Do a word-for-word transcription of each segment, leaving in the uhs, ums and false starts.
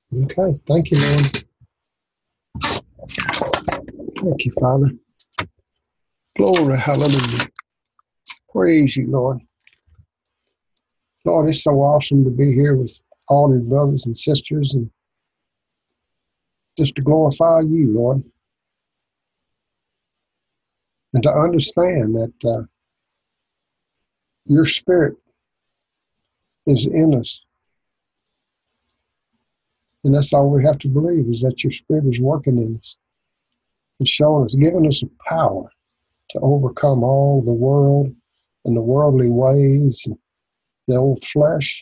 Okay. Thank you, Lord. Thank you, Father. Glory, hallelujah. Praise you, Lord. Lord, it's so awesome to be here with all your brothers and sisters and just to glorify you, Lord. And to understand that uh, your spirit is in us. And that's all we have to believe, is that your spirit is working in us and showing us, giving us the power to overcome all the world and the worldly ways and the old flesh,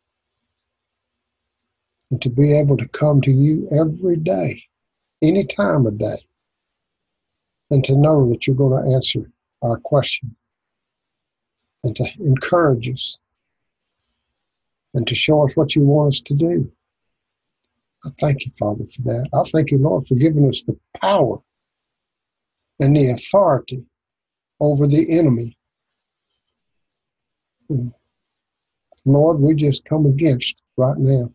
and to be able to come to you every day, any time of day, and to know that you're going to answer our question and to encourage us and to show us what you want us to do. I thank you, Father, for that. I thank you, Lord, for giving us the power and the authority over the enemy. And Lord, we just come against right now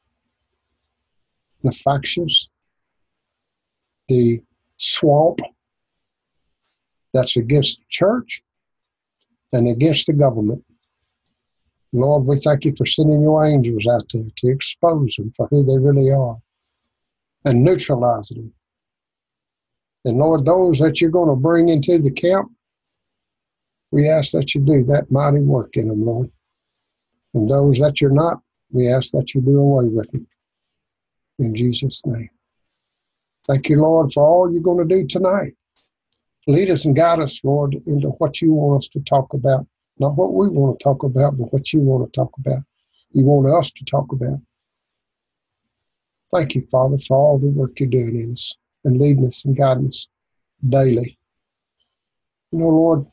the factions, the swamp that's against the church and against the government. Lord, we thank you for sending your angels out there to expose them for who they really are and neutralize them. And Lord, those that you're going to bring into the camp, we ask that you do that mighty work in them, Lord. And those that you're not, we ask that you do away with them. In Jesus' name. Thank you, Lord, for all you're going to do tonight. Lead us and guide us, Lord, into what you want us to talk about. Not what we want to talk about, but what you want to talk about. You want us to talk about. Thank you, Father, for all the work you're doing in us and leading us and guiding us daily. You know, Lord,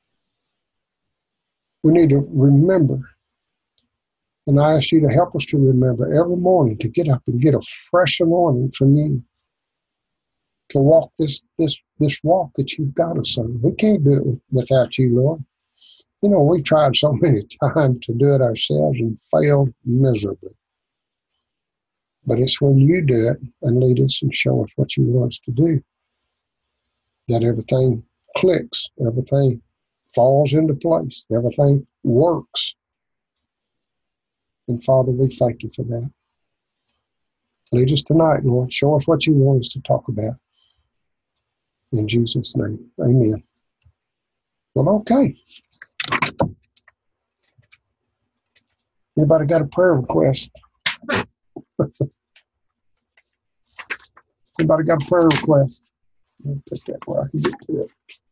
we need to remember, and I ask you to help us to remember every morning to get up and get a fresh anointing from you to walk this this this walk that you've got us on. We can't do it with, without you, Lord. You know, we've tried so many times to do it ourselves and failed miserably. But it's when you do it and lead us and show us what you want us to do that everything clicks, everything falls into place, everything works. And Father, we thank you for that. Lead us tonight, Lord. Show us what you want us to talk about. In Jesus' name, amen. Well, okay. Anybody got a prayer request? Anybody got a prayer request? Let me put that where I can get to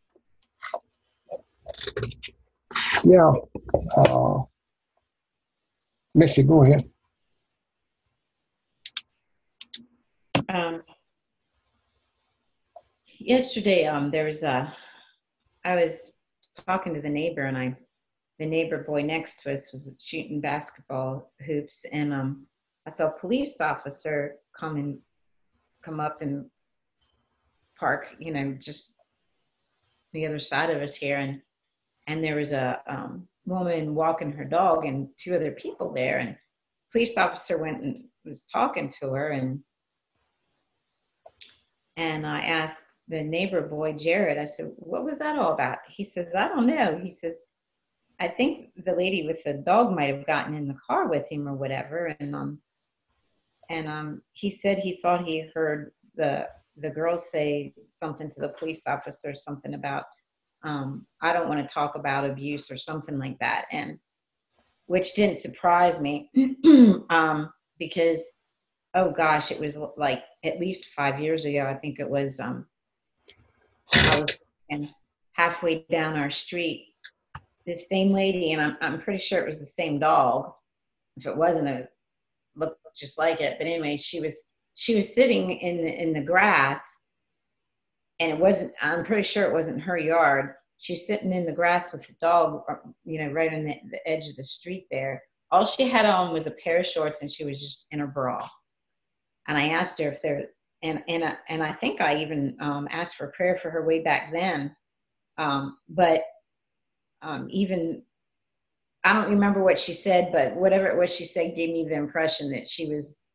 it. Yeah. Uh, Missy, go ahead. Um, yesterday, um, there was a, I was talking to the neighbor, and I, the neighbor boy next to us was shooting basketball hoops, and um, I saw a police officer come and come up and park, you know, just the other side of us here, and and there was a um, woman walking her dog and two other people there, and police officer went and was talking to her, and and I asked the neighbor boy, Jared, I said, what was that all about? He says, I don't know. He says, I think the lady with the dog might have gotten in the car with him or whatever. And um, and um, he said he thought he heard the the girl say something to the police officer, something about, um, I don't want to talk about abuse or something like that. And which didn't surprise me um, because, oh gosh, it was like at least five years ago. I think it was, um, I was and halfway down our street, this same lady, and I'm, I'm pretty sure it was the same dog. If it wasn't, it looked just like it. But anyway, she was, she was sitting in the, in the grass, and it wasn't, I'm pretty sure it wasn't her yard. She's sitting in the grass with the dog, you know, right on the, the edge of the street there. All she had on was a pair of shorts, and she was just in her bra. And I asked her if there, and and I, and I think I even um, asked for prayer for her way back then. Um, but um, even, I don't remember what she said, but whatever it was she said gave me the impression that she was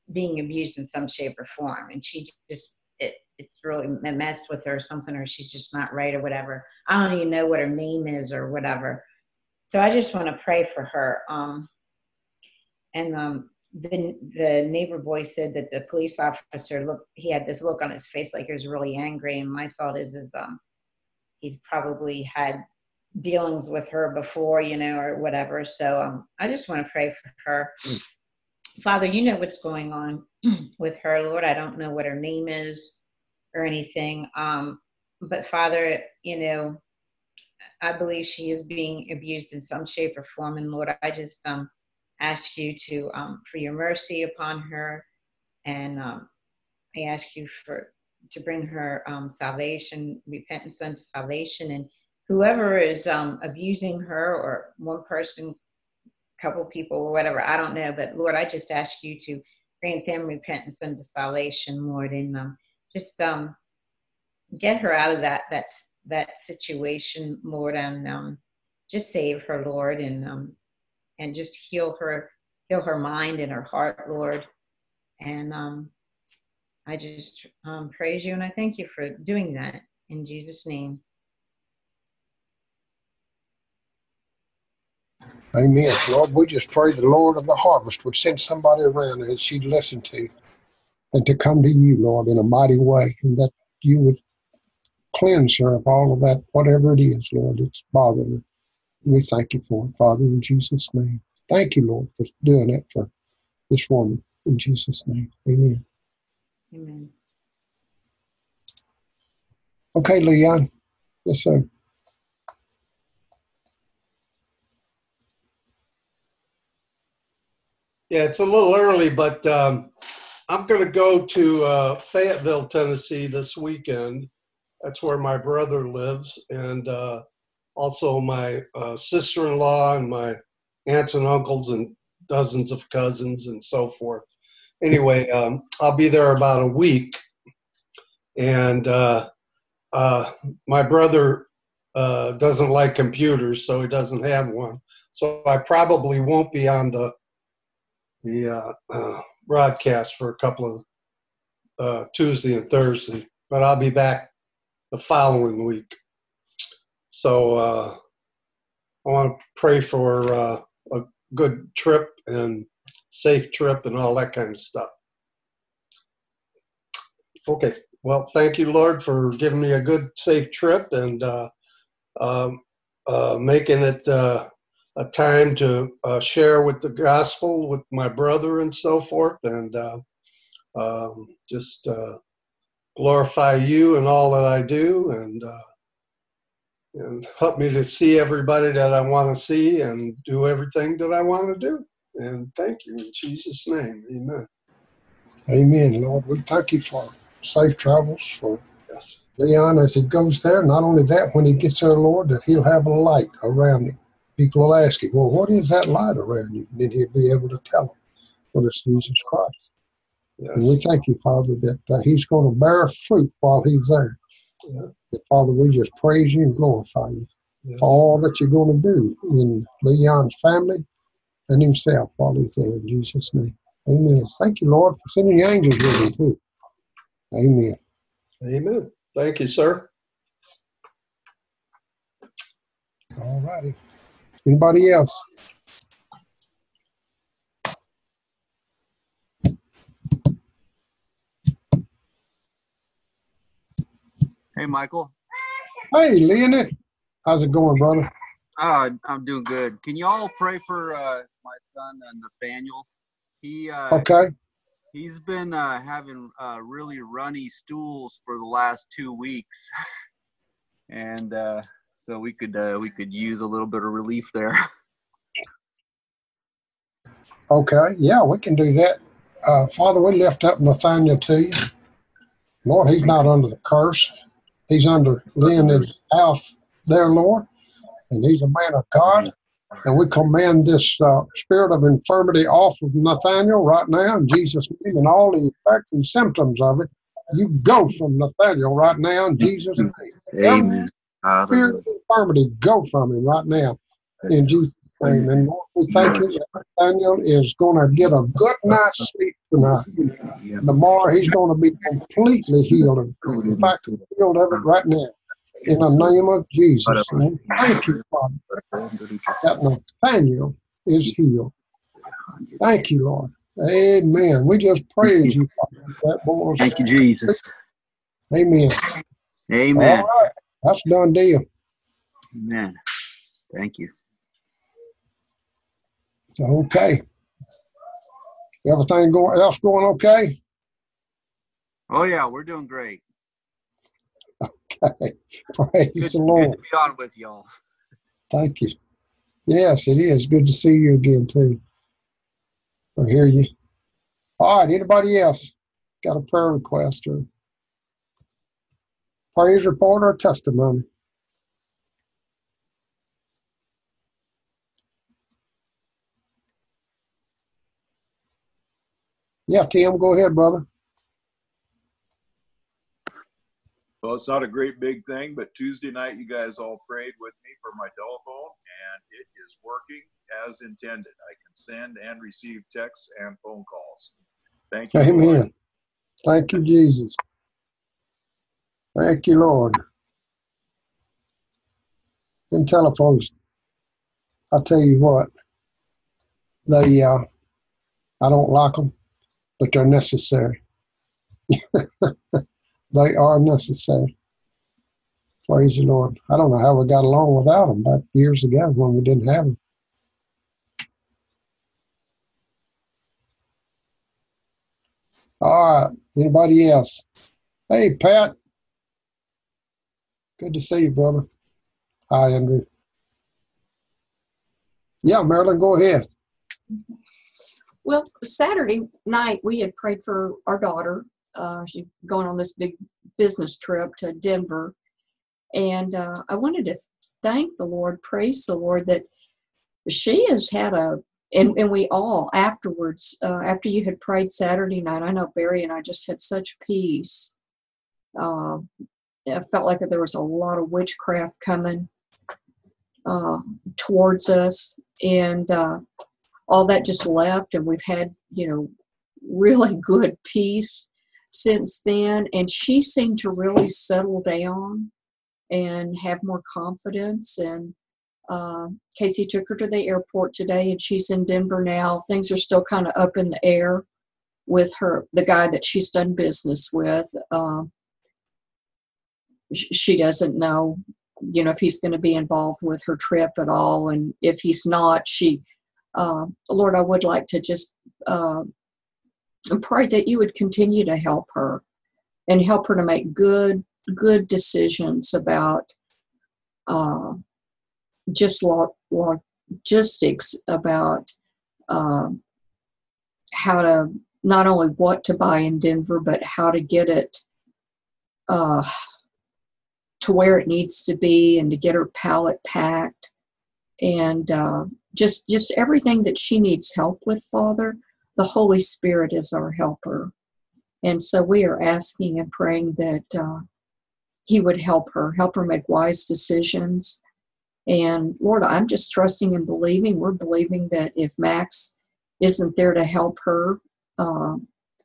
being abused in some shape or form, and she just it it's really messed with her or something, or she's just not right or whatever. I don't even know what her name is or whatever. So I just want to pray for her. Um, and um, the the neighbor boy said that the police officer looked, he had this look on his face like he was really angry. And my thought is, is um, he's probably had dealings with her before, you know, or whatever. So um, I just want to pray for her. Mm. Father, you know what's going on with her, Lord. I don't know what her name is or anything. Um, but Father, you know, I believe she is being abused in some shape or form. And Lord, I just um, ask you to, um, for your mercy upon her. And um, I ask you for, to bring her um, salvation, repentance unto salvation. And whoever is um, abusing her, or one person, couple people or whatever, I don't know, but Lord, I just ask you to grant them repentance unto salvation, Lord, and um, just um, get her out of that that's that situation, Lord, and um, just save her, Lord, and um, and just heal her, heal her mind and her heart, Lord, and um, I just um, praise you and I thank you for doing that in Jesus' name. Amen. Lord, we just pray the Lord of the harvest would send somebody around that she'd listen to and to come to you, Lord, in a mighty way, and that you would cleanse her of all of that, whatever it is, Lord, it's bothering her. We thank you for it, Father, in Jesus' name. Thank you, Lord, for doing it for this woman, in Jesus' name. Amen. Amen. Okay, Leon. Yes, sir. Yeah, it's a little early, but um, I'm going to go to uh, Fayetteville, Tennessee this weekend. That's where my brother lives, and uh, also my uh, sister-in-law and my aunts and uncles and dozens of cousins and so forth. Anyway, um, I'll be there about a week, and uh, uh, my brother uh, doesn't like computers, so he doesn't have one. So I probably won't be on the the uh, uh, broadcast for a couple of uh, Tuesday and Thursday, but I'll be back the following week. So uh, I want to pray for uh, a good trip and safe trip and all that kind of stuff. Okay. Well, thank you, Lord, for giving me a good, safe trip and uh, um, uh, making it uh, a time to uh, share with the gospel with my brother and so forth, and uh, um, just uh, glorify you in all that I do, and uh, and help me to see everybody that I want to see and do everything that I want to do. And thank you in Jesus' name. Amen. Amen, Lord. We thank you for safe travels for Yes. Leon as he goes there. Not only that, when he gets there, Lord, that he'll have a light around him. People will ask him, well, what is that light around you? And then he'll be able to tell them, well, it's Jesus Christ. Yes. And we thank you, Father, that uh, he's going to bear fruit while he's there. Yeah. That, Father, we just praise you and glorify you Yes. for all that you're going to do in Leon's family and himself while he's there, in Jesus' name. Amen. Thank you, Lord, for sending your angels with him, too. Amen. Amen. Thank you, sir. All righty. Anybody else? Hey, Michael. Hey, Leonard. How's it going, brother? Uh, I'm doing good. Can you all pray for uh, my son, uh, Nathaniel? He uh, Okay. He's been uh, having uh, really runny stools for the last two weeks, and uh, so we could uh, we could use a little bit of relief there. Okay. Yeah, we can do that. Uh, Father, we lift up Nathaniel to you. Lord, he's not under the curse. He's under Leonard's house there, Lord, and he's a man of God. And we command this uh, spirit of infirmity off of Nathaniel right now in Jesus' name, and all the effects and symptoms of it. You go from Nathaniel right now in Jesus' name. Amen. Every spirit of infirmity, go from him right now in Jesus' name. And Lord, we thank you that Daniel is going to get a good night's sleep tonight. And tomorrow he's going to be completely healed. In fact, he's healed of it right now. In the name of Jesus. And thank you, Father, that Nathaniel is healed. Thank you, Lord. Amen. We just praise you, Father. That boy's Thank you, Jesus. Amen. Amen. All right. That's a done deal. Amen. Thank you. Okay. Everything going else going okay? Oh yeah, we're doing great. Okay. Praise Good, the Lord. good to be on with y'all. Thank you. Yes, it is. Good to see you again, too. I hear you. All right. Anybody else got a prayer request or praise report or testimony? Yeah, Tim, go ahead, brother. Well, it's not a great big thing, but Tuesday night you guys all prayed with me for my telephone, and it is working as intended. I can send and receive texts and phone calls. Thank you, Amen. Lord. Thank you, Jesus. Thank you, Lord. And telephones, I tell you what, they, uh, I don't like them, but they're necessary. They are necessary. Praise the Lord. I don't know how we got along without them back years ago when we didn't have them. All right. Anybody else? Hey, Pat. Good to see you, brother. Hi, Andrew. Yeah, Marilyn, go ahead. Well, Saturday night we had prayed for our daughter. Uh, she's going on this big business trip to Denver. And uh, I wanted to thank the Lord, praise the Lord that she has had a, and, and we all afterwards, uh, after you had prayed Saturday night, I know Barry and I just had such peace. Uh, I felt like there was a lot of witchcraft coming uh, towards us. And uh, all that just left. And we've had, you know, really good peace since then. And she seemed to really settle down and have more confidence. And uh, Casey took her to the airport today, and she's in Denver now. Things are still kind of up in the air with her, the guy that she's done business with. Uh, sh- she doesn't know, you know, if he's going to be involved with her trip at all. And if he's not, she, uh, Lord, I would like to just uh, pray that you would continue to help her and help her to make good, good decisions about uh, just log- logistics, about uh, how to, not only what to buy in Denver, but how to get it uh, to where it needs to be, and to get her pallet packed, and uh, just just everything that she needs help with, Father. The Holy Spirit is our helper. And so we are asking and praying that uh, he would help her, help her make wise decisions. And Lord, I'm just trusting and believing. We're believing that if Max isn't there to help her uh,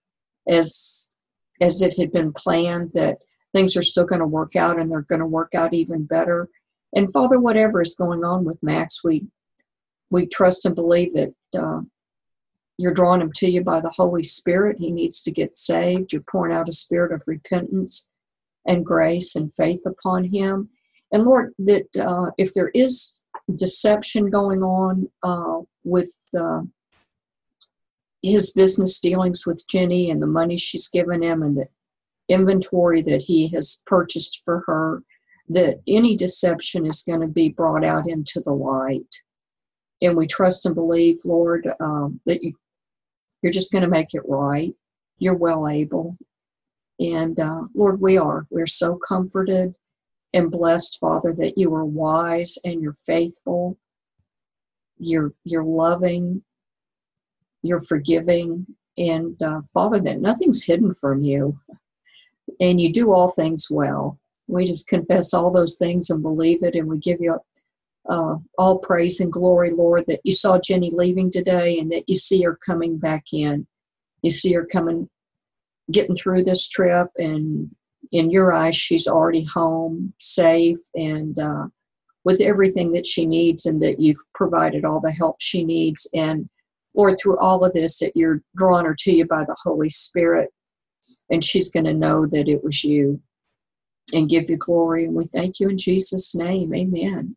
as as it had been planned, that things are still going to work out, and they're going to work out even better. And Father, whatever is going on with Max, we we trust and believe that uh, you're drawing him to you by the Holy Spirit. He needs to get saved. You're pouring out a spirit of repentance and grace and faith upon him. And Lord, that uh, if there is deception going on uh, with uh, his business dealings with Jenny and the money she's given him and the inventory that he has purchased for her, that any deception is going to be brought out into the light. And we trust and believe, Lord, um, that you, you're just going to make it right. You're well able. And uh, Lord, we are. We're so comforted and blessed, Father, that you are wise and you're faithful. You're, you're loving. You're forgiving. And uh, Father, that nothing's hidden from you. And you do all things well. We just confess all those things and believe it, and we give you uh, all praise and glory, Lord, that you saw Jenny leaving today and that you see her coming back in. You see her coming, getting through this trip, and in your eyes, she's already home, safe, and uh, with everything that she needs, and that you've provided all the help she needs. And Lord, through all of this, that you're drawing her to you by the Holy Spirit, and she's going to know that it was you and give you glory. And we thank you in Jesus' name. Amen.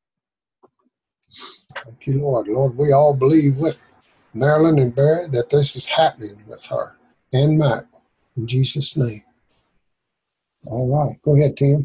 Thank you, Lord. Lord, we all believe with Marilyn and Barry that this is happening with her and Mike, in Jesus' name. All right. Go ahead, Tim.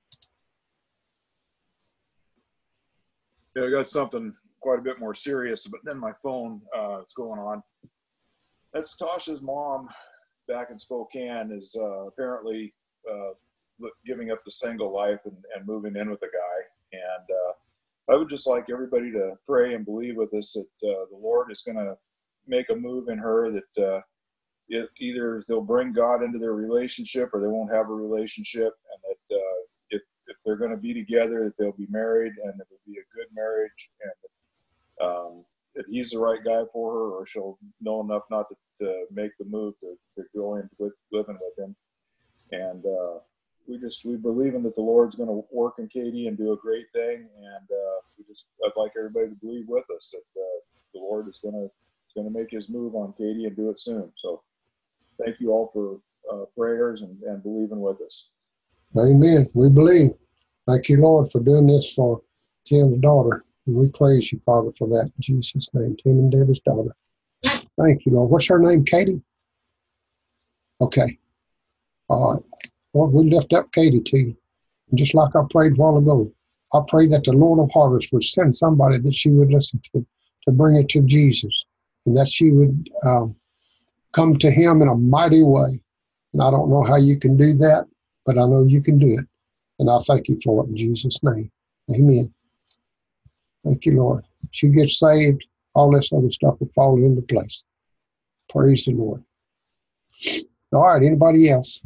Yeah, I got something quite a bit more serious, but then my phone uh, is going on. That's Tasha's mom back in Spokane is uh, apparently uh, giving up the single life and, and moving in with a guy. And uh, I would just like everybody to pray and believe with us that uh, the Lord is going to make a move in her, that uh, it, either they'll bring God into their relationship or they won't have a relationship, and that uh, if, if they're going to be together, that they'll be married and it will be a good marriage, and that, um, that he's the right guy for her, or she'll know enough not to, to make the move to, to go into with, living with him. And uh, we just, we believe in that the Lord's going to work in Katie and do a great thing. And uh, we just, I'd like everybody to believe with us that uh, the Lord is going to, going to make his move on Katie and do it soon. So thank you all for uh, prayers and, and believing with us. Amen. We believe. Thank you, Lord, for doing this for Tim's daughter. And we praise you, Father, for that in Jesus' name. Tim and Debbie's daughter. Thank you, Lord. What's her name, Katie? Okay. All right. Lord, we lift up Katie to you. And just like I prayed a while ago, I pray that the Lord of harvest would send somebody that she would listen to, to bring it to Jesus, and that she would um, come to him in a mighty way. And I don't know how you can do that, but I know you can do it. And I thank you for it in Jesus' name. Amen. Thank you, Lord. She gets saved, all this other stuff will fall into place. Praise the Lord. All right, anybody else?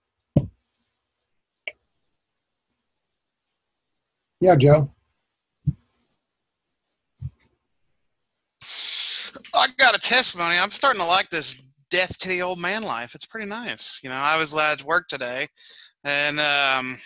Yeah, Joe. I got a testimony. I'm starting to like this death to the old man life. It's pretty nice. You know, I was glad to work today. And, um,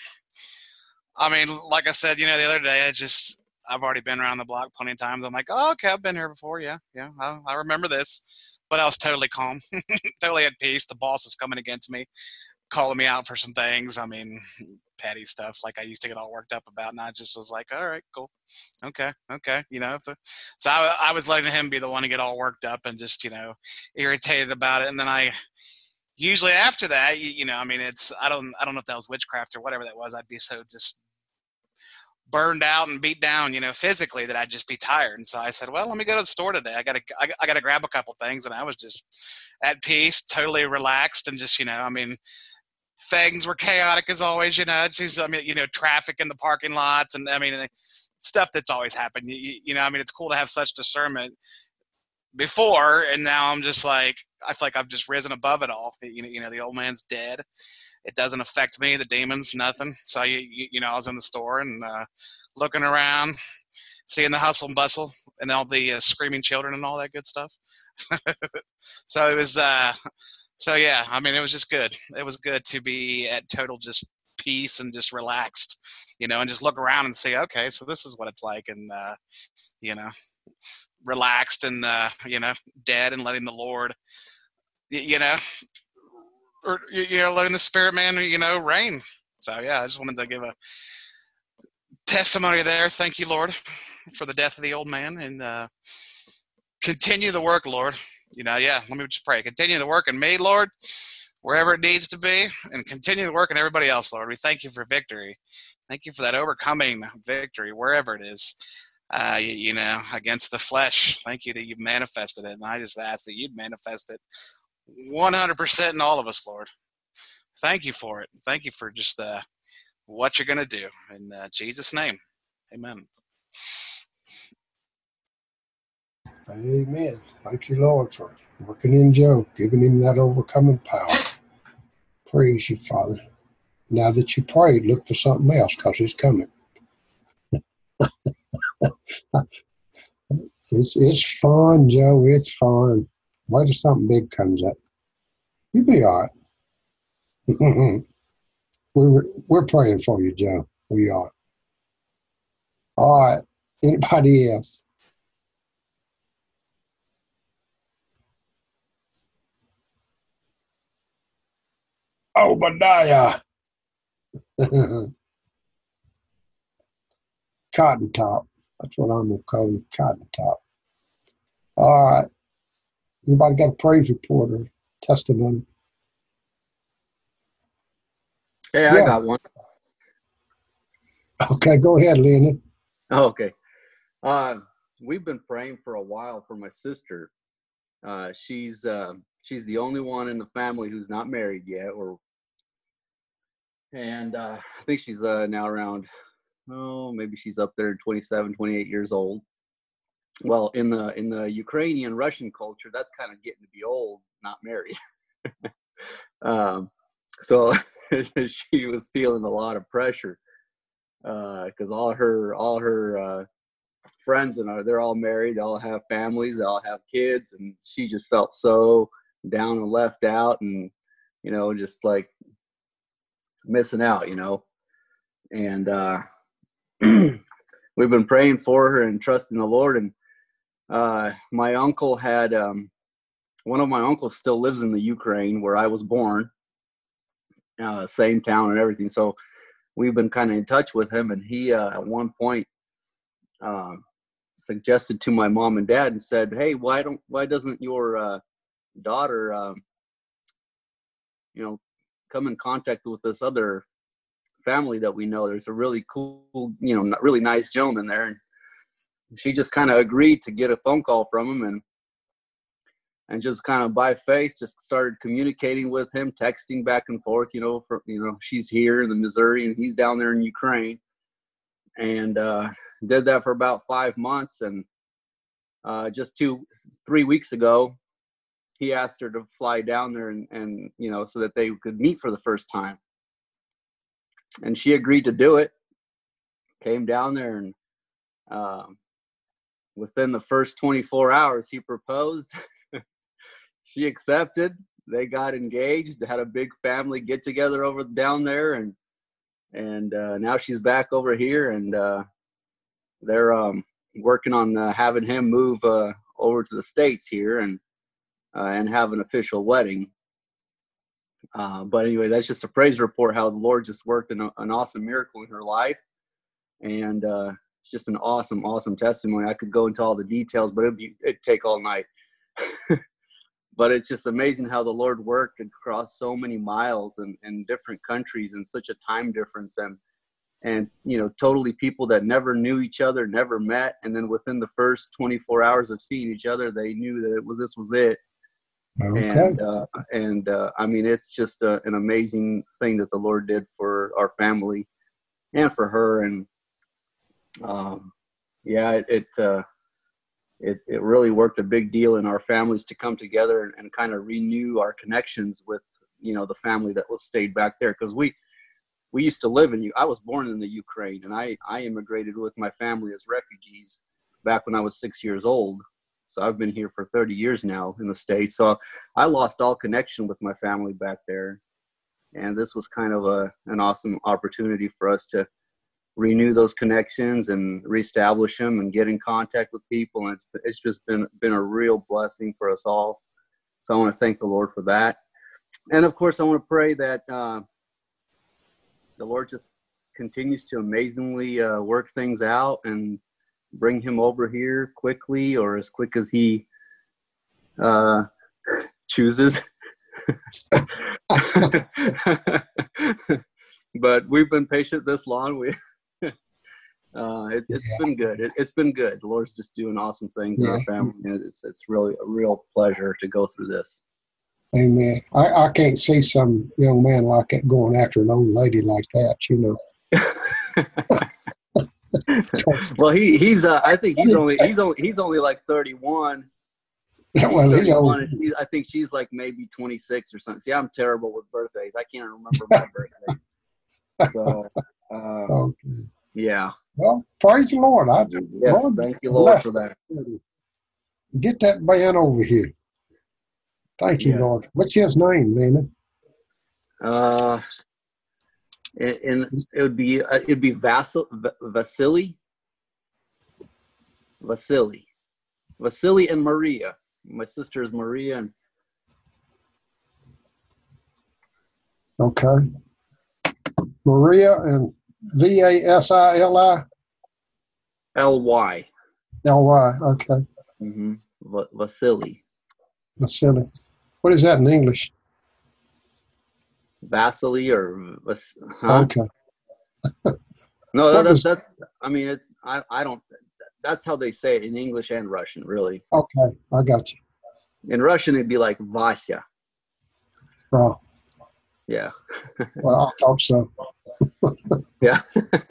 I mean, like I said, you know, the other day, I just, I've already been around the block plenty of times. I'm like, oh, okay, I've been here before. Yeah, yeah, I, I remember this. But I was totally calm, totally at peace. The boss is coming against me, calling me out for some things. I mean, petty stuff like I used to get all worked up about. And I just was like, all right, cool. Okay, okay. You know, so, so I, I was letting him be the one to get all worked up and just, you know, irritated about it. And then I, usually after that, you, you know, I mean, it's, I don't, I don't know if that was witchcraft or whatever that was. I'd be so just burned out and beat down, you know, physically, that I'd just be tired. And so I said, well, let me go to the store today. I gotta, I, I gotta grab a couple things. And I was just at peace, totally relaxed. And just, you know, I mean, things were chaotic as always, you know, just, I mean, you know, traffic in the parking lots. And I mean, stuff that's always happened, you, you know, I mean, it's cool to have such discernment before. And now I'm just like, I feel like I've just risen above it all. You know, you know, the old man's dead. It doesn't affect me, the demons, nothing. So, you, you know, I was in the store and uh, looking around, seeing the hustle and bustle and all the uh, screaming children and all that good stuff. So it was, uh, so yeah, I mean, it was just good. It was good to be at total just peace and just relaxed, you know, and just look around and say, okay, so this is what it's like. And, uh, you know, relaxed and, uh, you know, dead and letting the Lord, you know, or, you know, letting the spirit man, you know, reign. So, yeah, I just wanted to give a testimony there. Thank you, Lord, for the death of the old man, and uh, continue the work, Lord. You know, yeah, let me just pray. Continue the work in me, Lord, wherever it needs to be, and continue the work in everybody else, Lord. We thank you for victory. Thank you for that overcoming victory, wherever it is, uh, you, you know, against the flesh. Thank you that you've manifested it, and I just ask that you'd manifest it one hundred percent in all of us, Lord. Thank you for it. Thank you for just uh, what you're going to do. In uh, Jesus' name, amen. Amen. Thank you, Lord, for working in Joe, giving him that overcoming power. Praise you, Father. Now that you prayed, look for something else, because it's coming. It's it's fun, Joe. It's fun. Wait till something big comes up. You'll be all right. we're we're praying for you, Joe. We are. All right. Anybody else? Obadiah. Cotton top. That's what I'm gonna call you, cotton top. All right. Anybody got a praise report or testimony? Hey, I Yeah. got one. Okay, go ahead, Lenny. Oh, okay. Uh, we've been praying for a while for my sister. Uh, she's uh, she's the only one in the family who's not married yet, or and uh, I think she's uh, now around, oh, maybe she's up there twenty-seven, twenty-eight years old. Well, in the in the Ukrainian Russian culture, that's kind of getting to be old, not married. um, so she was feeling a lot of pressure because uh, all her all her uh, friends and her, they're all married, they all have families, they all have kids, and she just felt so down and left out, and you know, just like missing out, you know. And uh, we've been praying for her and trusting the Lord. And uh, my uncle had um, one of my uncles still lives in the Ukraine where I was born, uh, same town and everything. So we've been kind of in touch with him, and he uh, at one point uh, suggested to my mom and dad and said, "Hey, why don't why doesn't your uh, daughter, um, you know, come in contact with this other family that we know? There's a really cool, you know, really nice gentleman there." And she just kind of agreed to get a phone call from him, and and just kind of by faith just started communicating with him, texting back and forth, you know, for, you know, she's here in the Missouri and he's down there in Ukraine, and uh, did that for about five months. And uh, just two, three weeks ago, he asked her to fly down there and, and, you know, so that they could meet for the first time. And she agreed to do it, came down there, and um, within the first twenty-four hours, he proposed. She accepted. They got engaged, had a big family get together over down there, and and uh, now she's back over here, and uh, they're um, working on uh, having him move uh, over to the States here and uh, and have an official wedding. Uh, but anyway, that's just a praise report how the Lord just worked an, an awesome miracle in her life, and uh, it's just an awesome, awesome testimony. I could go into all the details, but it'd be it'd take all night. But it's just amazing how the Lord worked across so many miles and, and different countries and such a time difference, and and you know, totally people that never knew each other, never met, and then within the first twenty-four hours of seeing each other, they knew that it was, this was it. Okay. And uh, and uh, I mean, it's just a, an amazing thing that the Lord did for our family and for her. And um, yeah, it it, uh, it it really worked a big deal in our families to come together and, and kind of renew our connections with, you know, the family that was stayed back there, because we we used to live in. I was born in the Ukraine, and I I immigrated with my family as refugees back when I was six years old. So I've been here for thirty years now in the States. So I lost all connection with my family back there. And this was kind of a an awesome opportunity for us to renew those connections and reestablish them and get in contact with people. And it's, it's just been, been a real blessing for us all. So I want to thank the Lord for that. And of course, I want to pray that uh, the Lord just continues to amazingly uh, work things out and bring him over here quickly, or as quick as he uh, chooses. But we've been patient this long. We, uh, it, it's Yeah. been good. It, it's been good. The Lord's just doing awesome things in Yeah. our family. And it's it's really a real pleasure to go through this. Amen. I, I can't see some young man like that going after an old lady like that, you know. Well, he he's uh, I think he's only he's only he's only like thirty-one. He's Well, he's old. thirty-one, and she, I think she's like maybe twenty-six or something. See, I'm terrible with birthdays. I can't remember my birthday. So, uh, Okay. yeah. Well, praise the Lord. I Yes, Lord, thank you, Lord, bless for that. him. Get that man over here. Thank you, Yes. Lord. What's his name, Lena? Uh, and, and it would be uh, it'd be Vasil V- Vasily, Vasily, Vasily, and Maria. My sister is Maria, and Okay. Maria and V A S I L I L Y. L Y. Okay. Mm-hmm. Va- Vasily, Vasily. What is that in English? Vasily, or Vas- huh? Okay. No, What that, that's does, that's. I mean, it's I I don't. That's how they say it in English and Russian, really. okay, I got you. In Russian, it'd be like Vasya. Oh, Yeah. well, I thought so. Yeah.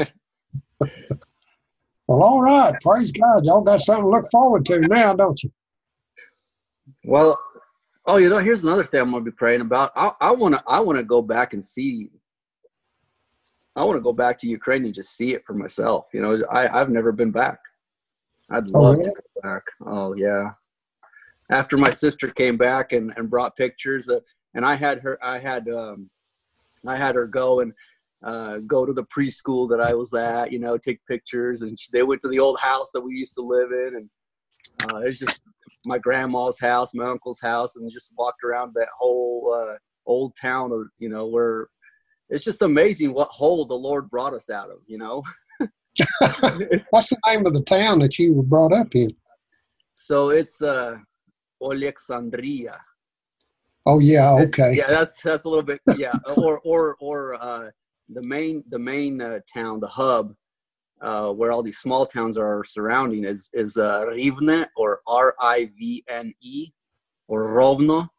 Well, all right. Praise God. Y'all got something to look forward to now, don't you? Well, oh, you know, here's another thing I'm gonna be praying about. I I wanna I wanna go back and see. I want to go back to Ukraine and just see it for myself. You know, I I've never been back. I'd Oh, love really? to go back. Oh yeah. After my sister came back and, and brought pictures, uh, and I had her, I had um, I had her go and uh, go to the preschool that I was at. You know, take pictures, and she, they went to the old house that we used to live in, and uh, it was just my grandma's house, my uncle's house, and just walked around that whole uh, old town of, you know, where it's just amazing what hole the Lord brought us out of, you know. What's the name of the town that you were brought up in? So it's uh, Alexandria. Oh, yeah. Okay. Yeah, that's that's a little bit, yeah. Or or or uh, the main the main uh, town, the hub, uh, where all these small towns are surrounding is is uh, Rivne, or R I V N E, or Rovno.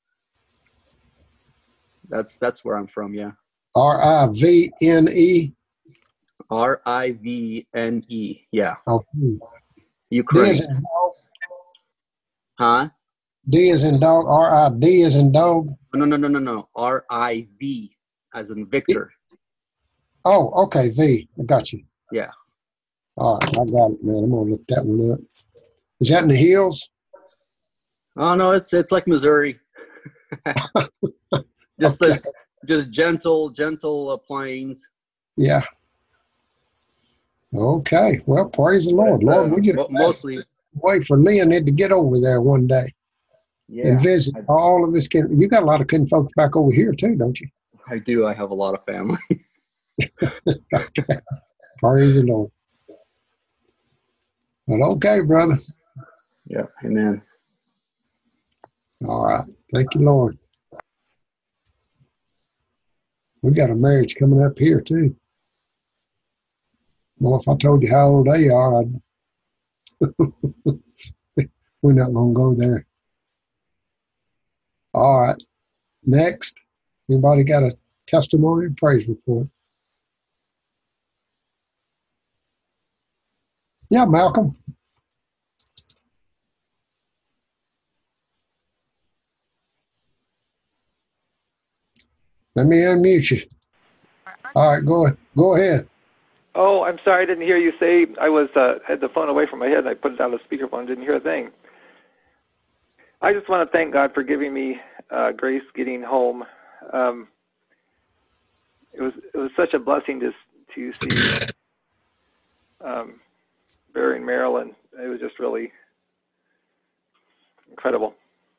That's that's where I'm from. Yeah. R I V N E. R I V N E. Yeah. Oh, D Ukraine. is in dog. Huh? D is in dog. R I D is in dog. No, no, no, no, no. R I V as in Victor. Oh, okay. V. I got you. Yeah. All right. I got it, man. I'm going to look that one up. Is that in the hills? Oh no, it's it's like Missouri. Just Okay. this, just gentle, gentle uh, plains. Yeah. Okay. Well, praise the Lord. Lord, Uh, we just mo- mostly, wait for Leonid to get over there one day yeah. and visit. I, All of us can. You got a lot of kin folks back over here too, don't you? I do. I have a lot of family. Okay. Praise the Lord. But okay, brother. Yeah. Amen. All right. Thank you, Lord. We got a marriage coming up here too. Well, if I told you how old they are, I'd we're not going to go there. All right. Next. Anybody got a testimony or praise report? Yeah, Malcolm. Let me unmute you. All right, go go ahead. Oh, I'm sorry, I didn't hear you say. I was uh, had the phone away from my head, and I put it on the speakerphone. Didn't hear a thing. I just want to thank God for giving me uh, grace getting home. Um, it was it was such a blessing to to see um, Barry and Marilyn. It was just really incredible.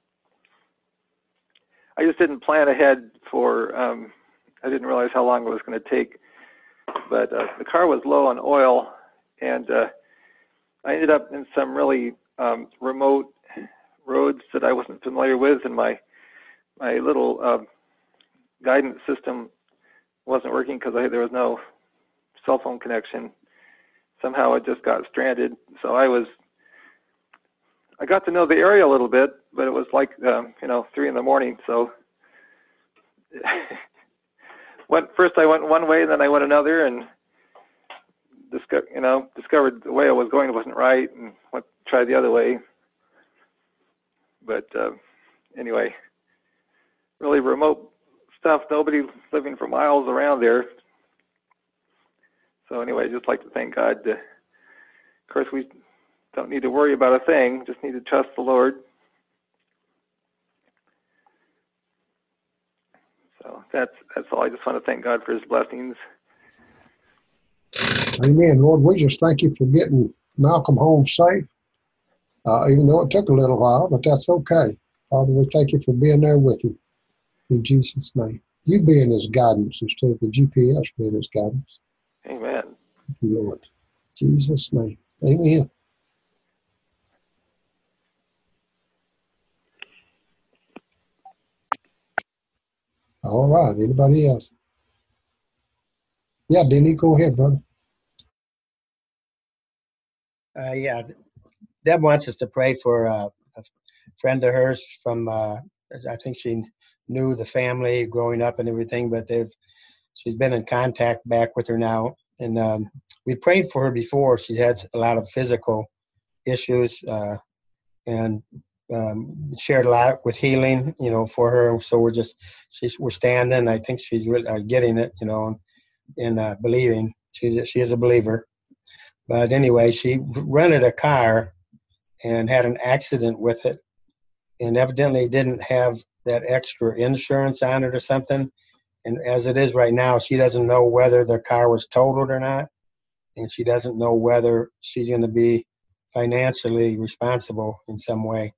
I just didn't plan ahead for. Um, I didn't realize how long it was going to take. But uh, the car was low on oil, and uh, I ended up in some really um, remote roads that I wasn't familiar with, and my my little uh, guidance system wasn't working because there was no cell phone connection. Somehow it just got stranded. So I was, I got to know the area a little bit, but it was like um, you know three in the morning. So went first I went one way, and then I went another, and discover you know discovered the way I was going wasn't right, and went tried the other way. But uh, anyway, really remote stuff. Nobody living for miles around there. So anyway, I'd just like to thank God. To, of course, we don't need to worry about a thing, just need to trust the Lord. So that's that's all. I just want to thank God for his blessings. Amen. Lord, we just thank you for getting Malcolm home safe, uh, even though it took a little while, but that's okay. Father, we thank you for being there with him. In Jesus' name. You being his guidance instead of the G P S being his guidance. Amen. Thank you, Lord. In Jesus' name. Amen. All right. Anybody else? Yeah, Denny, go ahead, brother. Uh, yeah, Deb wants us to pray for uh, a friend of hers from, uh, I think she knew the family growing up and everything, but they've she's been in contact back with her now. And um, we prayed for her before. She had a lot of physical issues uh, and um, shared a lot with healing, you know, for her. So we're just, she's, we're standing. I think she's really uh, getting it, you know, and uh, believing. She's, she is a believer. But anyway, she rented a car and had an accident with it, and evidently didn't have that extra insurance on it or something. And as it is right now, she doesn't know whether the car was totaled or not, and she doesn't know whether she's going to be financially responsible in some way.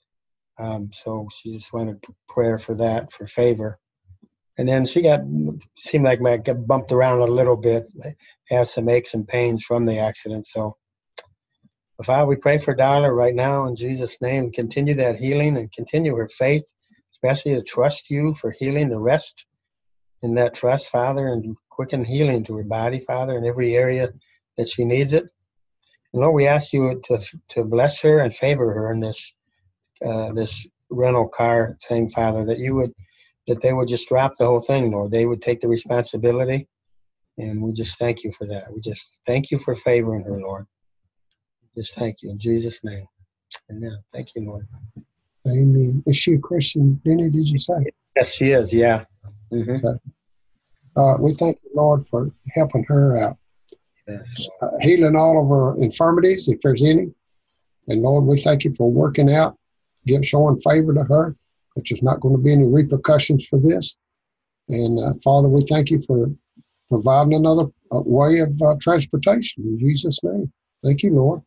Um, so she just wanted prayer for that, for favor. And then she got, seemed like might get bumped around a little bit, have some aches and pains from the accident. So, Father, we pray for Darla right now in Jesus' name. Continue that healing and continue her faith, especially to trust you for healing, the rest in that trust, Father, and quicken healing to her body, Father, in every area that she needs it. And Lord, we ask you to to bless her and favor her in this uh, this rental car thing, Father, that you would, that they would just drop the whole thing, Lord. They would take the responsibility, and we just thank you for that. We just thank you for favoring her, Lord. Just thank you in Jesus' name. Amen. Thank you, Lord. Amen. Is she a Christian, Denny, did you say? Yes, she is, yeah. Mm-hmm. Okay. Uh, we thank you, Lord, for helping her out. Yes, uh, healing all of her infirmities, if there's any. And Lord, we thank you for working out, give, showing favor to her, that there's not going to be any repercussions for this. And uh, Father, we thank you for providing another uh, way of uh, transportation in Jesus' name. Thank you, Lord.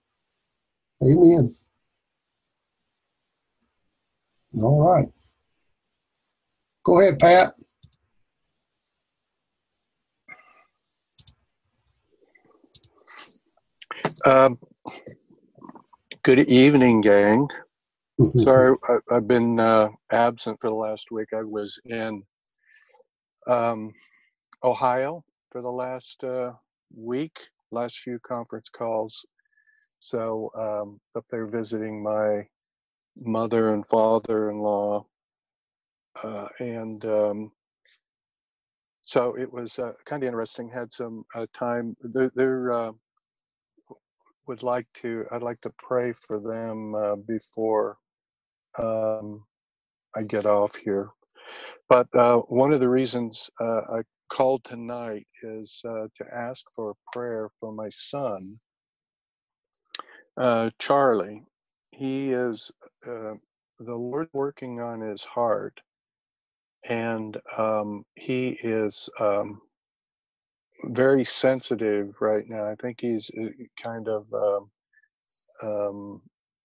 Amen. All right. Go ahead, Pat. Um, good evening, gang. Sorry, I, I've been uh, absent for the last week. I was in um, Ohio for the last uh, week, last few conference calls. So um, up there visiting my mother and father-in-law. Uh, and um, so it was uh, kind of interesting. Had some uh, time. They're, they're uh, would like to, I'd like to pray for them uh, before um, I get off here. But uh, one of the reasons uh, I called tonight is uh, to ask for prayer for my son, uh, Charlie. He is, uh, the Lord working on his heart, and um, he is um, very sensitive right now. I think he's kind of um, um,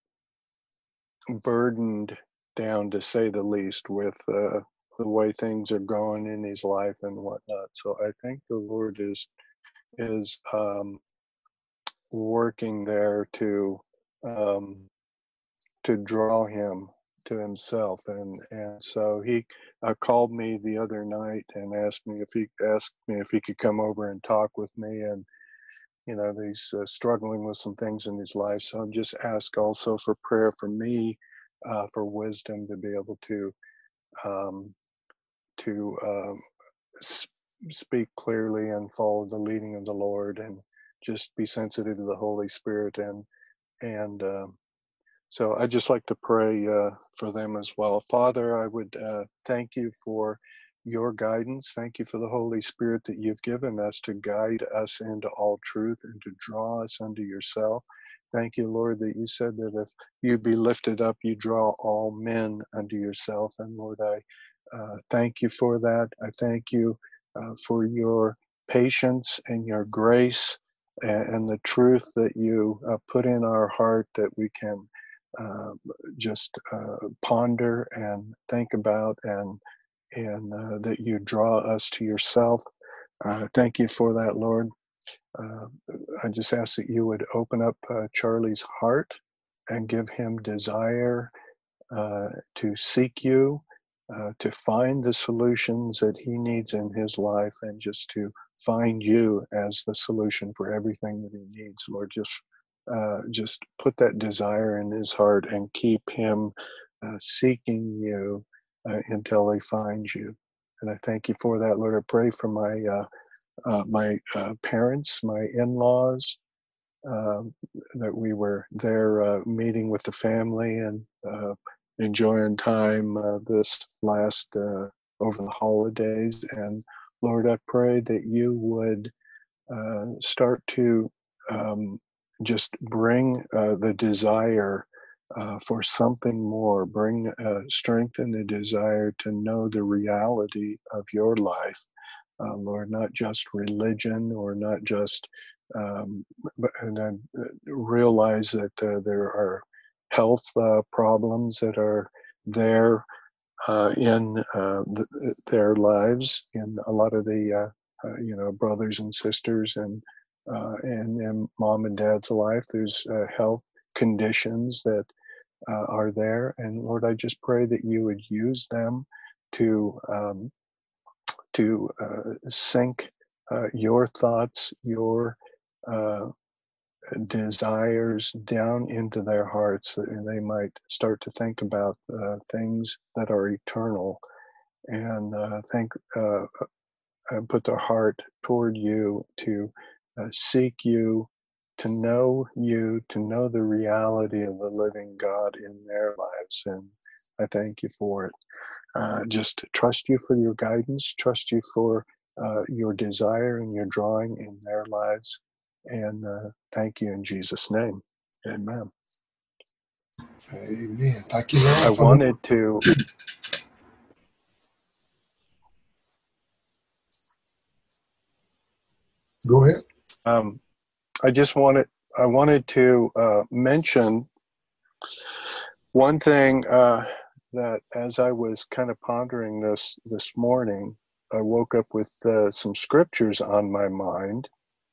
burdened down, to say the least, with uh, the way things are going in his life and whatnot. So I think the Lord is is um, working there to um, to draw him to himself, and and so he uh, called me the other night and asked me if he asked me if he could come over and talk with me, and you know he's uh, struggling with some things in his life. So I'm just ask also for prayer for me, uh, for wisdom to be able to um, to um, s- speak clearly and follow the leading of the Lord, and just be sensitive to the Holy Spirit. And and um, so I'd just like to pray uh, for them as well. Father, I would uh, thank you for your guidance. Thank you for the Holy Spirit that you've given us to guide us into all truth and to draw us unto yourself. Thank you, Lord, that you said that if you be lifted up, you draw all men unto yourself. And Lord, I uh, thank you for that. I thank you uh, for your patience and your grace and, and the truth that you uh, put in our heart that we can uh, just uh, ponder and think about, and and uh, that you draw us to yourself. Uh, thank you for that, Lord. Uh, I just ask that you would open up uh, Charlie's heart and give him desire uh, to seek you, uh, to find the solutions that he needs in his life, and just to find you as the solution for everything that he needs. Lord, just uh, just put that desire in his heart and keep him uh, seeking you uh, until he finds you. And I thank you for that, Lord. I pray for my uh, uh, my uh, parents, my in-laws, uh, that we were there uh, meeting with the family and uh, enjoying time uh, this last uh, over the holidays. And Lord, I pray that you would uh, start to um, just bring uh, the desire uh, for something more, bring uh, strength and the desire to know the reality of your life, uh, Lord, not just religion or not just, um, but, and I realize that uh, there are health uh, problems that are there uh, in uh, th- their lives, in a lot of the, uh, uh, you know, brothers and sisters and uh, and in mom and dad's life. There's uh, health conditions that uh, are there, and Lord, I just pray that you would use them to um, to uh, sink uh, your thoughts, your uh, desires down into their hearts, and they might start to think about uh, things that are eternal, and uh, think uh, and put their heart toward you, to uh, seek you, to know you, to know the reality of the living God in their lives. And I thank you for it. Uh, just trust you for your guidance, trust you for uh, your desire and your drawing in their lives. And uh, thank you in Jesus' name. Amen. Amen. Thank you, Lord. I for wanted to. Go ahead. Um, I just wanted. I wanted to uh, mention one thing uh, that, as I was kind of pondering this this morning, I woke up with uh, some scriptures on my mind,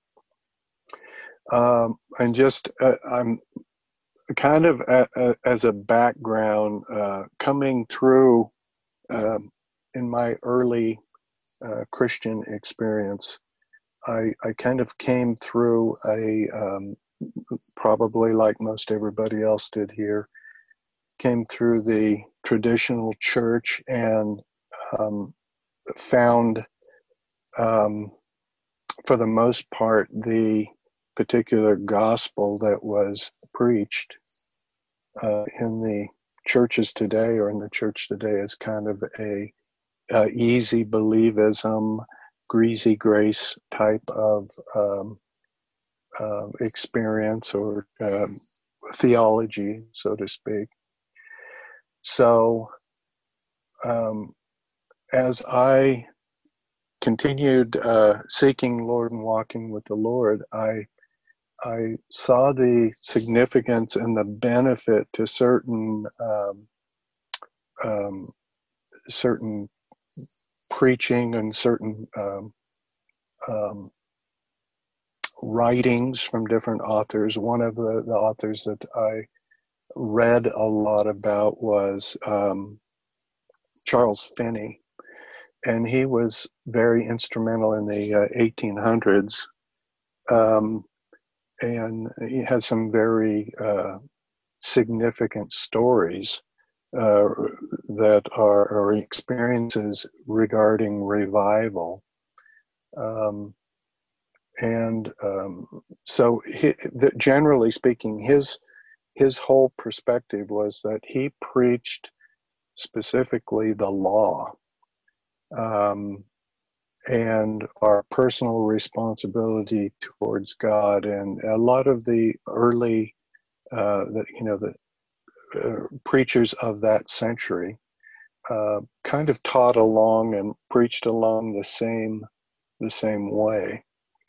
um, and just uh, I'm kind of a, a, as a background uh, coming through um, in my early uh, Christian experience. I, I kind of came through a, um, probably like most everybody else did here, came through the traditional church and um, found, um, for the most part, the particular gospel that was preached uh, in the churches today, or in the church today, is kind of a, a easy believism, greasy grace type of um, uh, experience or um, theology, so to speak. So um, as I continued uh, seeking Lord and walking with the Lord, I I saw the significance and the benefit to certain um, um, certain preaching and certain um, um, writings from different authors. One of the, the authors that I read a lot about was um, Charles Finney, and he was very instrumental in the uh, eighteen hundreds, um, and he has some very uh, significant stories uh, that are, are experiences regarding revival. Um, and um, so he, the, generally speaking, his his whole perspective was that he preached specifically the law. um, and our personal responsibility towards God. And a lot of the early, uh, the, you know, the uh, preachers of that century uh, kind of taught along and preached along the same, the same way.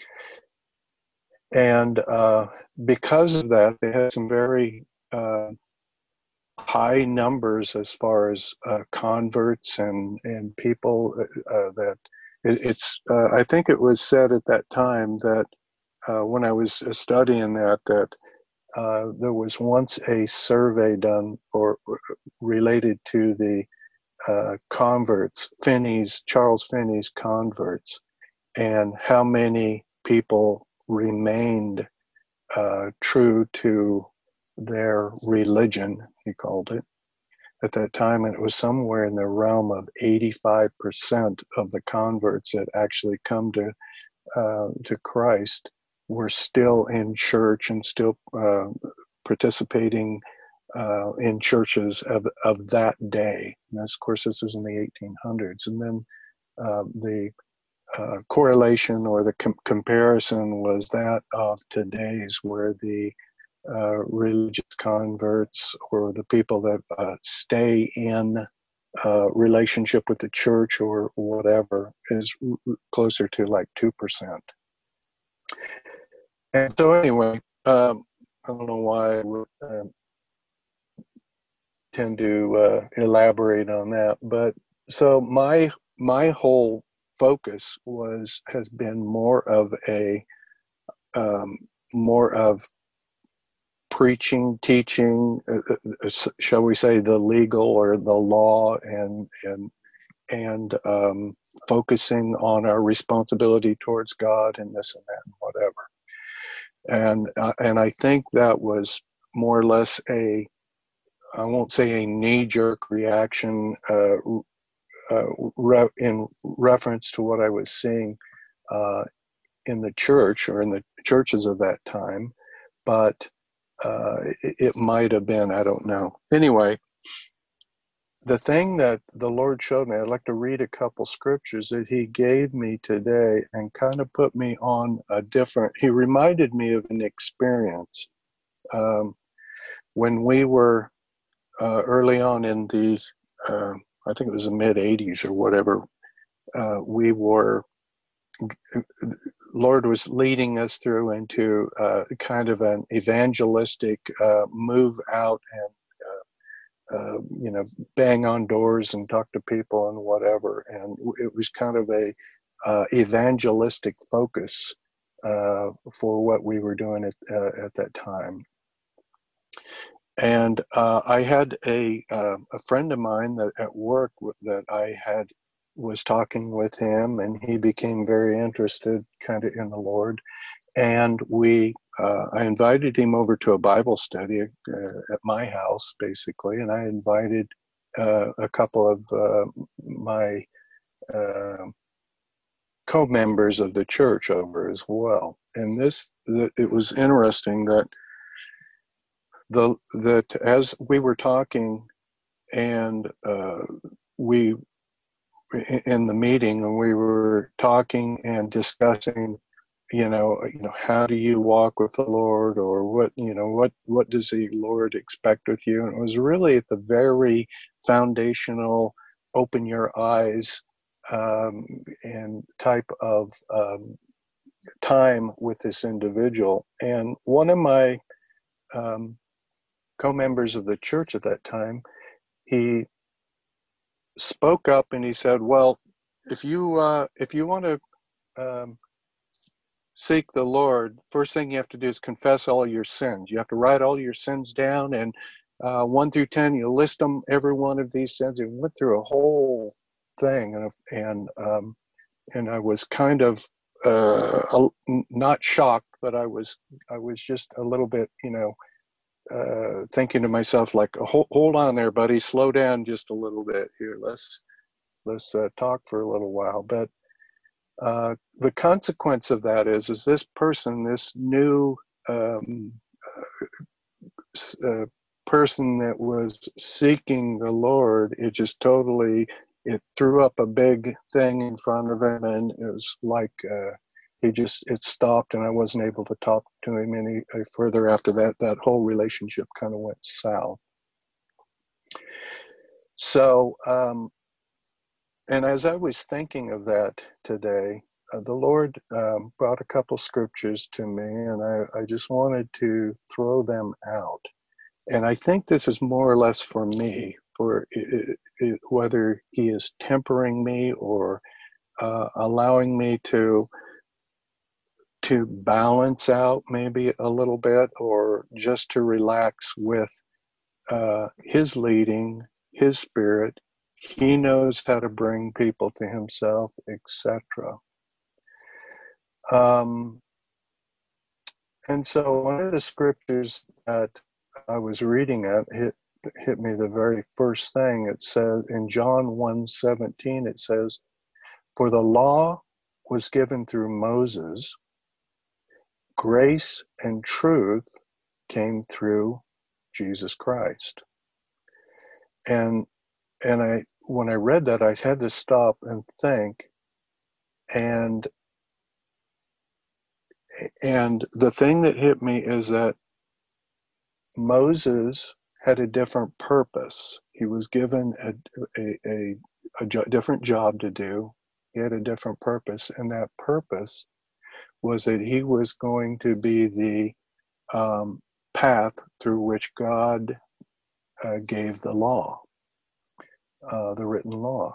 And uh, because of that, they had some very uh, high numbers as far as uh, converts and, and people uh, that it, it's, uh, I think it was said at that time that uh, when I was studying that, that uh, there was once a survey done for related to the uh, converts, Finney's, Charles Finney's converts, and how many people remained uh, true to their religion, he called it, at that time. And it was somewhere in the realm of eighty-five percent of the converts that actually come to uh, to Christ were still in church and still uh, participating uh, in churches of, of that day. And this, of course, this was in the eighteen hundreds. And then uh, the uh, correlation or the com- comparison was that of today's, where the uh, religious converts or the people that uh, stay in uh, relationship with the church or whatever is r- closer to like two percent. And so anyway, um, I don't know why I would uh, tend to uh, elaborate on that, but so my my whole focus was has been more of a um, more of preaching, teaching, uh, uh, shall we say, the legal or the law, and and and um, focusing on our responsibility towards God and this and that and whatever. And uh, and I think that was more or less a, I won't say a knee-jerk reaction uh, uh, re- in reference to what I was seeing uh, in the church or in the churches of that time, but uh, it, it might have been, I don't know. Anyway, the thing that the Lord showed me, I'd like to read a couple scriptures that he gave me today and kind of put me on a different, he reminded me of an experience um, when we were uh, early on in the, uh, I think it was the mid eighties or whatever, uh, we were, Lord was leading us through into uh, kind of an evangelistic uh, move out and Uh, you know, bang on doors and talk to people and whatever. And it was kind of a uh, evangelistic focus uh, for what we were doing at, uh, at that time. And uh, I had a uh, a friend of mine that at work that I had was talking with him, and he became very interested kind of in the Lord. And we, uh, I invited him over to a Bible study uh, at my house, basically, and I invited uh, a couple of uh, my uh, co-members of the church over as well. And this, it was interesting that the that as we were talking, and uh, we in the meeting, and we were talking and discussing, you know, you know, how do you walk with the Lord, or what, you know, what, what does the Lord expect with you? And it was really at the very foundational, open your eyes um, and type of um, time with this individual. And one of my um, co-members of the church at that time, he spoke up and he said, well, if you, uh, if you want to, um, seek the Lord, first thing you have to do is confess all your sins. You have to write all your sins down, and uh, one through ten, you list them, every one of these sins. It went through a whole thing, and and um, and I was kind of uh, not shocked, but I was I was just a little bit, you know, uh, thinking to myself like, hold, hold on there, buddy, slow down just a little bit here. Let's let's uh, talk for a little while, but. Uh, the consequence of that is, is this person, this new um, uh, person that was seeking the Lord, it just totally it threw up a big thing in front of him, and it was like uh, he just, it stopped, and I wasn't able to talk to him any uh, further after that. That whole relationship kind of went south. So, um, and as I was thinking of that today, uh, the Lord um, brought a couple scriptures to me, and I, I just wanted to throw them out. And I think this is more or less for me, for it, it, whether he is tempering me or uh, allowing me to to balance out maybe a little bit, or just to relax with uh, his leading, his spirit. He knows how to bring people to himself, et cetera. Um, and so one of the scriptures that I was reading at hit hit me the very first thing. It says in John one seventeen, it says, "For the law was given through Moses, grace and truth came through Jesus Christ." And and I when I read that, I had to stop and think. And and the thing that hit me is that Moses had a different purpose. He was given a, a, a, a jo- different job to do. He had a different purpose, and that purpose was that he was going to be the um, path through which God uh, gave the law, uh, the written law.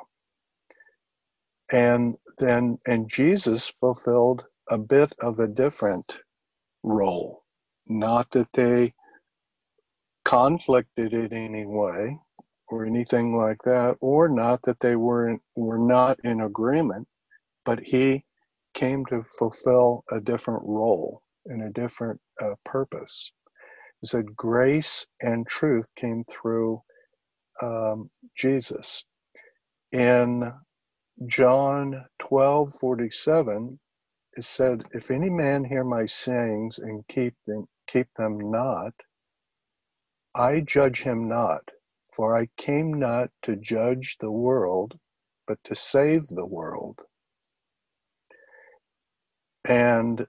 And then, and Jesus fulfilled a bit of a different role. Not that they conflicted in any way or anything like that, or not that they weren't were not in agreement, but he came to fulfill a different role and a different uh, purpose. He said grace and truth came through um, Jesus. In John twelve forty-seven, it said, "If any man hear my sayings and keep them, keep them not, I judge him not, for I came not to judge the world, but to save the world." And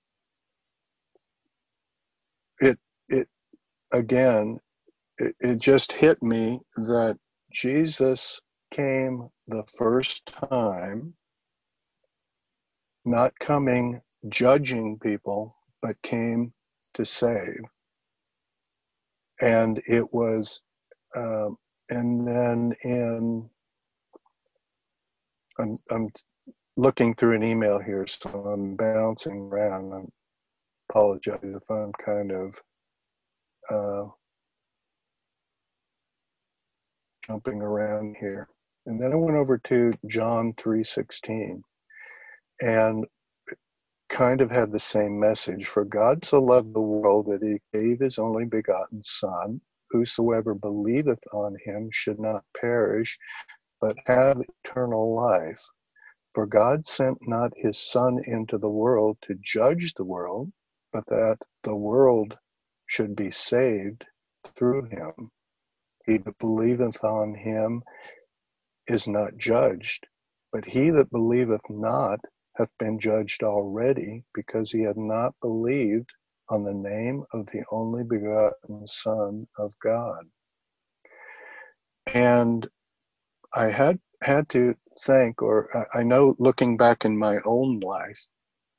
it, it again, it, it just hit me that Jesus came the first time, not coming judging people, but came to save. And it was, um, and then in, I'm, I'm looking through an email here, so I'm bouncing around. I apologize if I'm kind of uh, jumping around here. And then I went over to John three sixteen, and kind of had the same message. "For God so loved the world that he gave his only begotten Son, whosoever believeth on him should not perish, but have eternal life. For God sent not his Son into the world to judge the world, but that the world should be saved through him. He that believeth on him is not judged, but he that believeth not hath been judged already, because he had not believed on the name of the only begotten Son of God." And I had had to think, or I know looking back in my own life,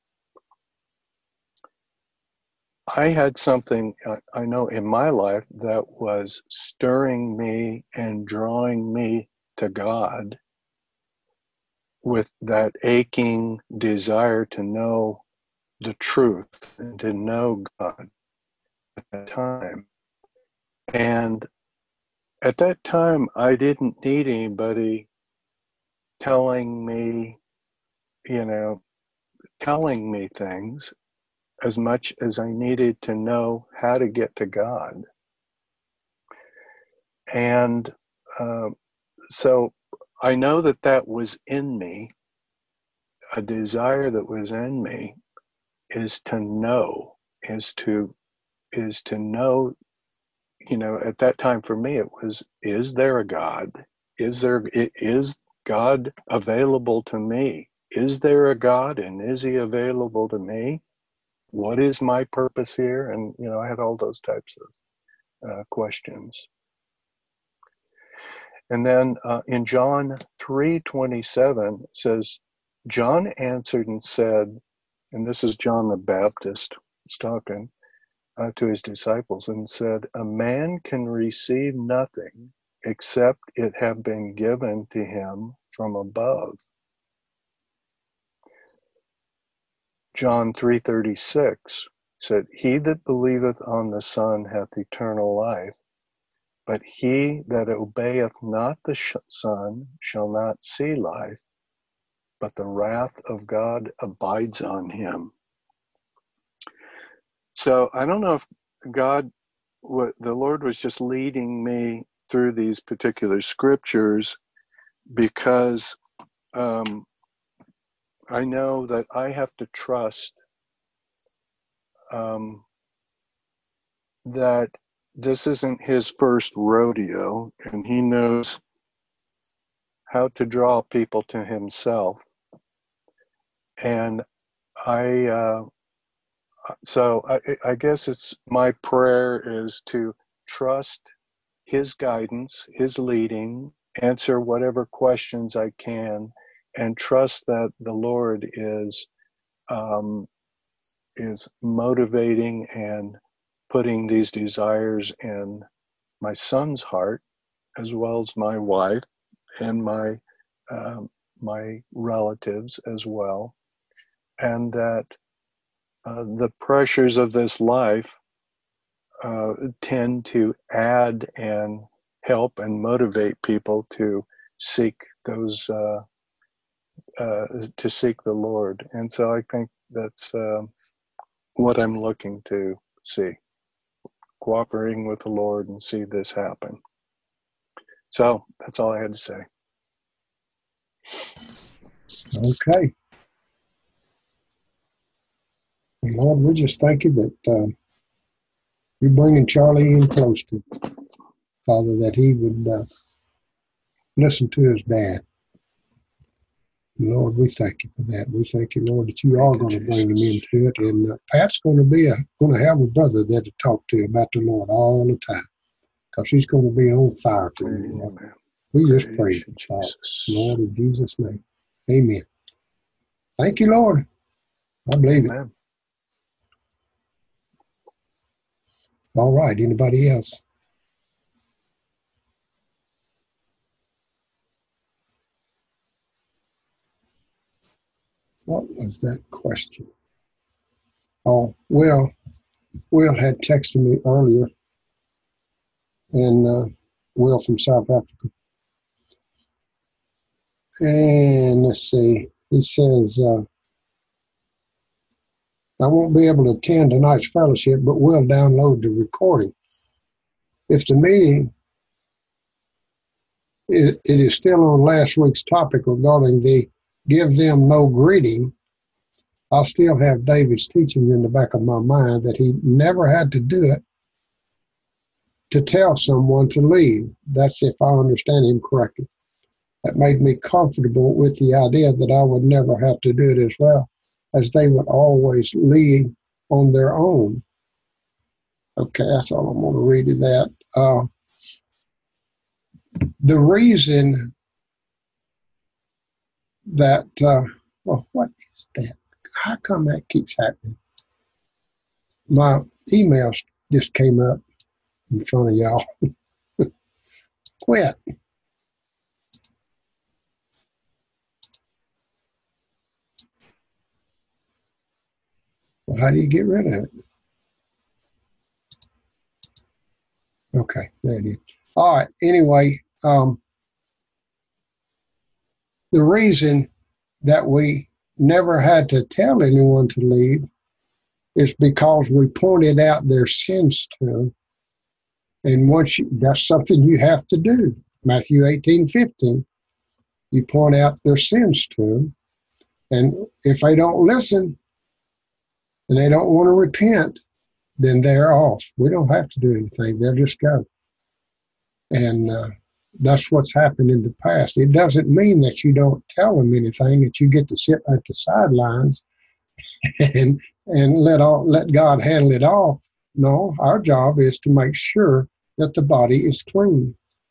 I had something I know in my life that was stirring me and drawing me to God, with that aching desire to know the truth and to know God at that time. And at that time, I didn't need anybody telling me, you know, telling me things as much as I needed to know how to get to God. And uh, so I know that that was in me. A desire that was in me is to know, is to, is to know, you know, at that time for me, it was, is there a God? Is there, it is God available to me? Is there a God, and is he available to me? What is my purpose here? And, you know, I had all those types of uh, questions. And then uh, in John three twenty-seven, it says, John answered and said, and this is John the Baptist talking uh, to his disciples, and said, a man can receive nothing except it have been given to him from above. John three thirty-six said, he that believeth on the Son hath eternal life, but he that obeyeth not the Son shall not see life, but the wrath of God abides on him. So I don't know if God, what the Lord was just leading me through these particular scriptures, because um, I know that I have to trust um, that this isn't his first rodeo, and he knows how to draw people to himself. And I, uh, so I, I guess it's my prayer is to trust his guidance, his leading, answer whatever questions I can, and trust that the Lord is um, is motivating and putting these desires in my son's heart, as well as my wife and my um, my relatives as well, and that uh, the pressures of this life uh, tend to add and help and motivate people to seek those uh, uh, to seek the Lord. And so I think that's uh, what I'm looking to see, cooperating with the Lord and see this happen. So that's all I had to say. Okay. Lord, we just thank you that uh, you're bringing Charlie in close to Father, that he would uh, listen to his dad. Lord, we thank you for that. We thank you, Lord, that you thank are going to bring him into it. And uh, Pat's going to be a going to have a brother there to talk to about the Lord all the time, because he's going to be on fire for you, Lord. We just pray, Father, Lord, in Jesus' name. Amen. Thank you, Lord. I believe Amen. It. All right. Anybody else? What was that question? Oh, Will. Will had texted me earlier, and uh, Will from South Africa. And let's see. He says, uh, I won't be able to attend tonight's fellowship, but will download the recording. If the meeting, it, it is still on last week's topic regarding the give them no greeting, I'll still have David's teaching in the back of my mind that he never had to do it to tell someone to leave. That's if I understand him correctly. That made me comfortable with the idea that I would never have to do it as well, as they would always leave on their own. Okay, that's all I'm going to read of that. Uh, the reason that, uh, well, what is that? How come that keeps happening? My email just came up in front of y'all. Quit. Well, how do you get rid of it? Okay, there it is. All right, anyway, um, the reason that we never had to tell anyone to leave is because we pointed out their sins to them. And once you, that's something you have to do. Matthew eighteen fifteen, you point out their sins to them. And if they don't listen and they don't want to repent, then they're off. We don't have to do anything. They'll just go. And uh, That's what's happened in the past. It doesn't mean that you don't tell them anything, that you get to sit at the sidelines and and let all let God handle it all. No, our job is to make sure that the body is clean.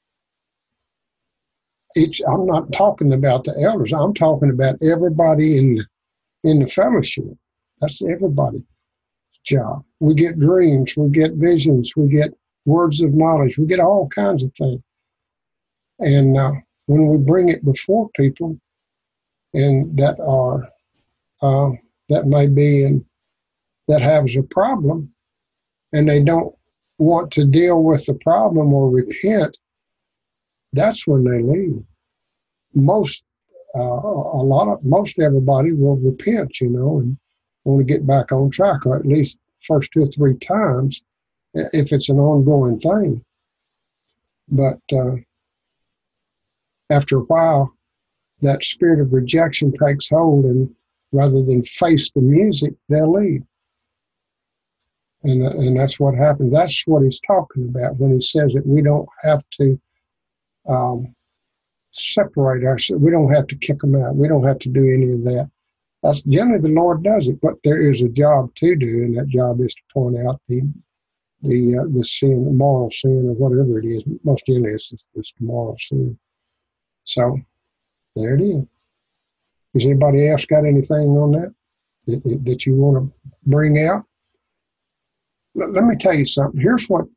Each, I'm not talking about the elders. I'm talking about everybody in in the fellowship. That's everybody's job. We get dreams, we get visions, we get words of knowledge, we get all kinds of things. And uh, when we bring it before people, and that are uh, that may be in that has a problem, and they don't want to deal with the problem or repent, that's when they leave. Most, uh, a lot of, most everybody will repent, you know, and want to get back on track, or at least first two or three times, if it's an ongoing thing. But uh, after a while, that spirit of rejection takes hold, and rather than face the music, they'll leave. And, and that's what happens. That's what he's talking about when he says that we don't have to um, separate ourselves. We don't have to kick them out. We don't have to do any of that. That's generally the Lord does it, but there is a job to do, and that job is to point out the the uh, the sin, the moral sin, or whatever it is. Most generally, it's, it's the moral sin. So there it is. Has anybody else got anything on that that, that you want to bring out? Let me tell you something. Here's what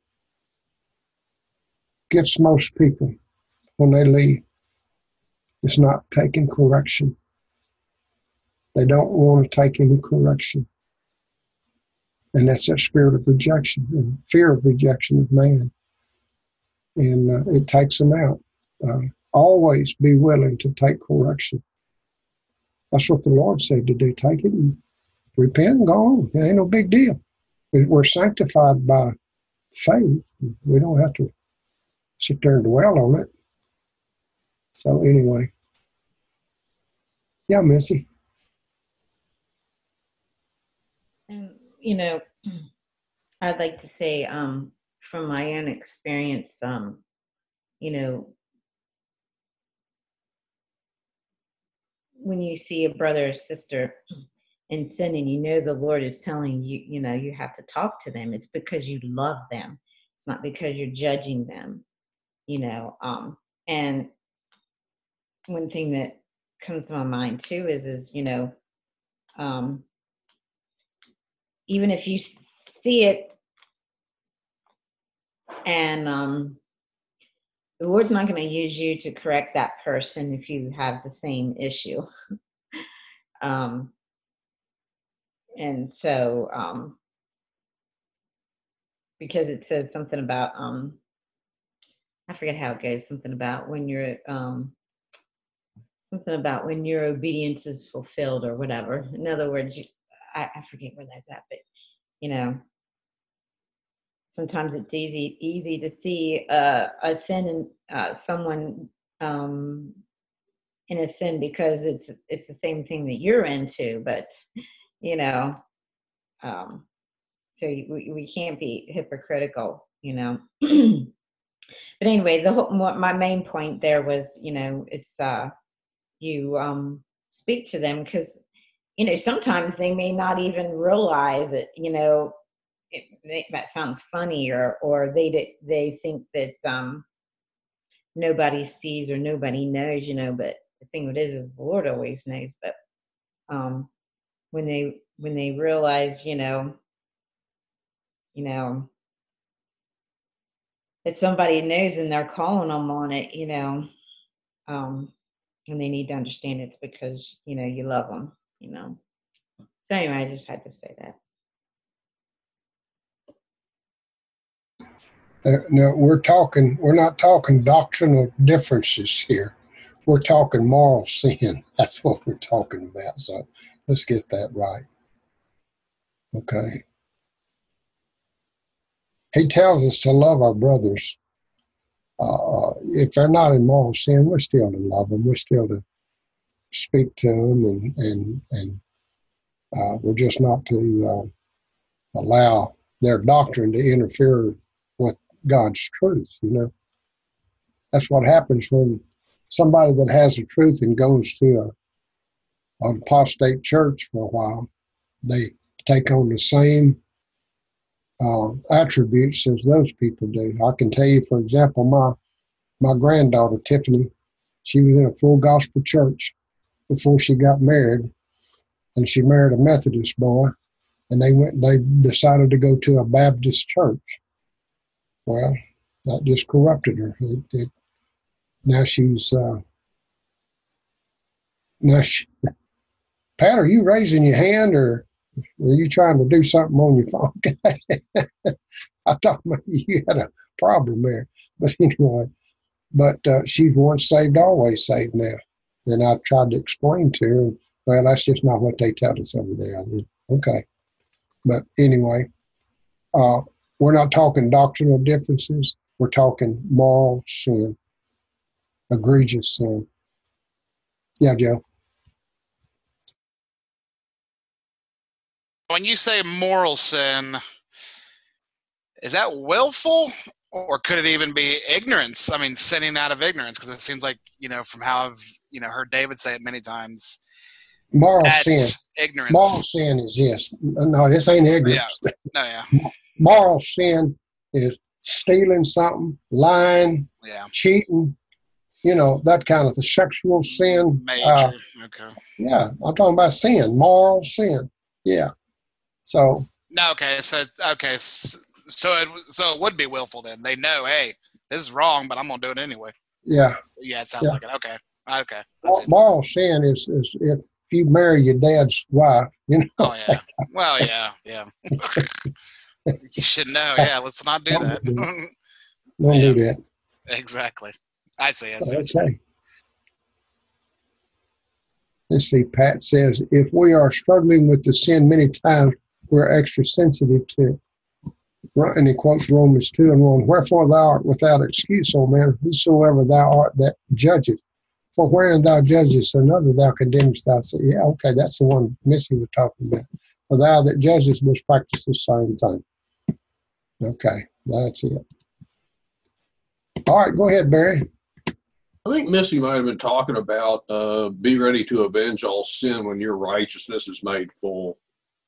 gets most people when they leave. It's not taking correction. They don't want to take any correction. And that's that spirit of rejection and fear of rejection of man. And uh, it takes them out. Uh, always be willing to take correction. That's what the Lord said to do. Take it and repent and go on. It ain't no big deal. We're sanctified by faith. We don't have to sit there and dwell on it. So anyway. Yeah, Missy. And, you know, I'd like to say um, from my own experience, um, you know, when you see a brother or sister in sin and you know the Lord is telling you, you know, you have to talk to them, it's because you love them. It's not because you're judging them, you know. Um, and one thing that comes to my mind too is, is you know, um, even if you see it and um, the Lord's not going to use you to correct that person if you have the same issue. um, and so, um, because it says something about, um, I forget how it goes, something about when you're, um, something about when your obedience is fulfilled or whatever. In other words, you, I, I forget where that's at, but, you know, sometimes it's easy easy to see uh, a sin in uh, someone um, in a sin because it's it's the same thing that you're into, but you know, um, so we we can't be hypocritical, you know. But anyway, the whole, my main point there was, you know, it's uh, you um, speak to them because, you know, sometimes they may not even realize it, you know. It, it, that sounds funny, or or they they think that um, nobody sees or nobody knows, you know. But the thing of it is, is the Lord always knows. But um, when they when they realize, you know, you know, that somebody knows and they're calling them on it, you know, um, and they need to understand it's because, you know, you love them, you know. So anyway, I just had to say that. Uh, no, we're talking, we're not talking doctrinal differences here. We're talking moral sin. That's what we're talking about. So let's get that right. Okay. He tells us to love our brothers. Uh, if they're not in moral sin, we're still to love them. We're still to speak to them, and and and uh, we're just not to uh, allow their doctrine to interfere with God's truth, you know. That's what happens when somebody that has the truth and goes to a, an apostate church for a while, they take on the same uh, attributes as those people do. I can tell you, for example, my my granddaughter, Tiffany, she was in a full gospel church before she got married, and she married a Methodist boy, and they went. They decided to go to a Baptist church. Well, that just corrupted her. It, it, now she's uh, now. She, Pat, are you raising your hand, or are you trying to do something on your phone? I thought maybe you had a problem there, but anyway. But uh, she's once saved, always saved now. And I tried to explain to her, well, that's just not what they tell us over there. I said, okay. But anyway, uh, we're not talking doctrinal differences. We're talking moral sin, egregious sin. Yeah, Joe. When you say moral sin, is that willful, or could it even be ignorance? I mean, sinning out of ignorance, because it seems like, you know, from how I've, you know, heard David say it many times. Moral sin. Ignorance. Moral sin is yes. No, this ain't ignorance. Yeah. No, yeah. Moral sin is stealing something, lying, yeah. cheating, you know, that kind of the sexual sin. Major. Uh, okay. Yeah, I'm talking about sin, moral sin. Yeah. So. No, okay. So, okay. So it, so it would be willful then. They know, hey, this is wrong, but I'm going to do it anyway. Yeah. Yeah, it sounds yeah. like it. Okay. Okay. Moral sin is, is if you marry your dad's wife, you know. Oh, yeah. Well, yeah, yeah. You should know. Yeah, let's not do that. Don't yeah. do that. Exactly. I see. I see. Okay. Let's see. Pat says, if we are struggling with the sin many times, we're extra sensitive to it. And he quotes Romans two and one. Wherefore thou art without excuse, O man, whosoever thou art that judgeth. For wherein thou judgest another, thou condemnest thyself. Yeah, okay, that's the one Missy was talking about. For thou that judgest must practice the same thing. Okay, that's it. All right, go ahead, Barry. I think Missy might have been talking about uh, be ready to avenge all sin when your righteousness is made full.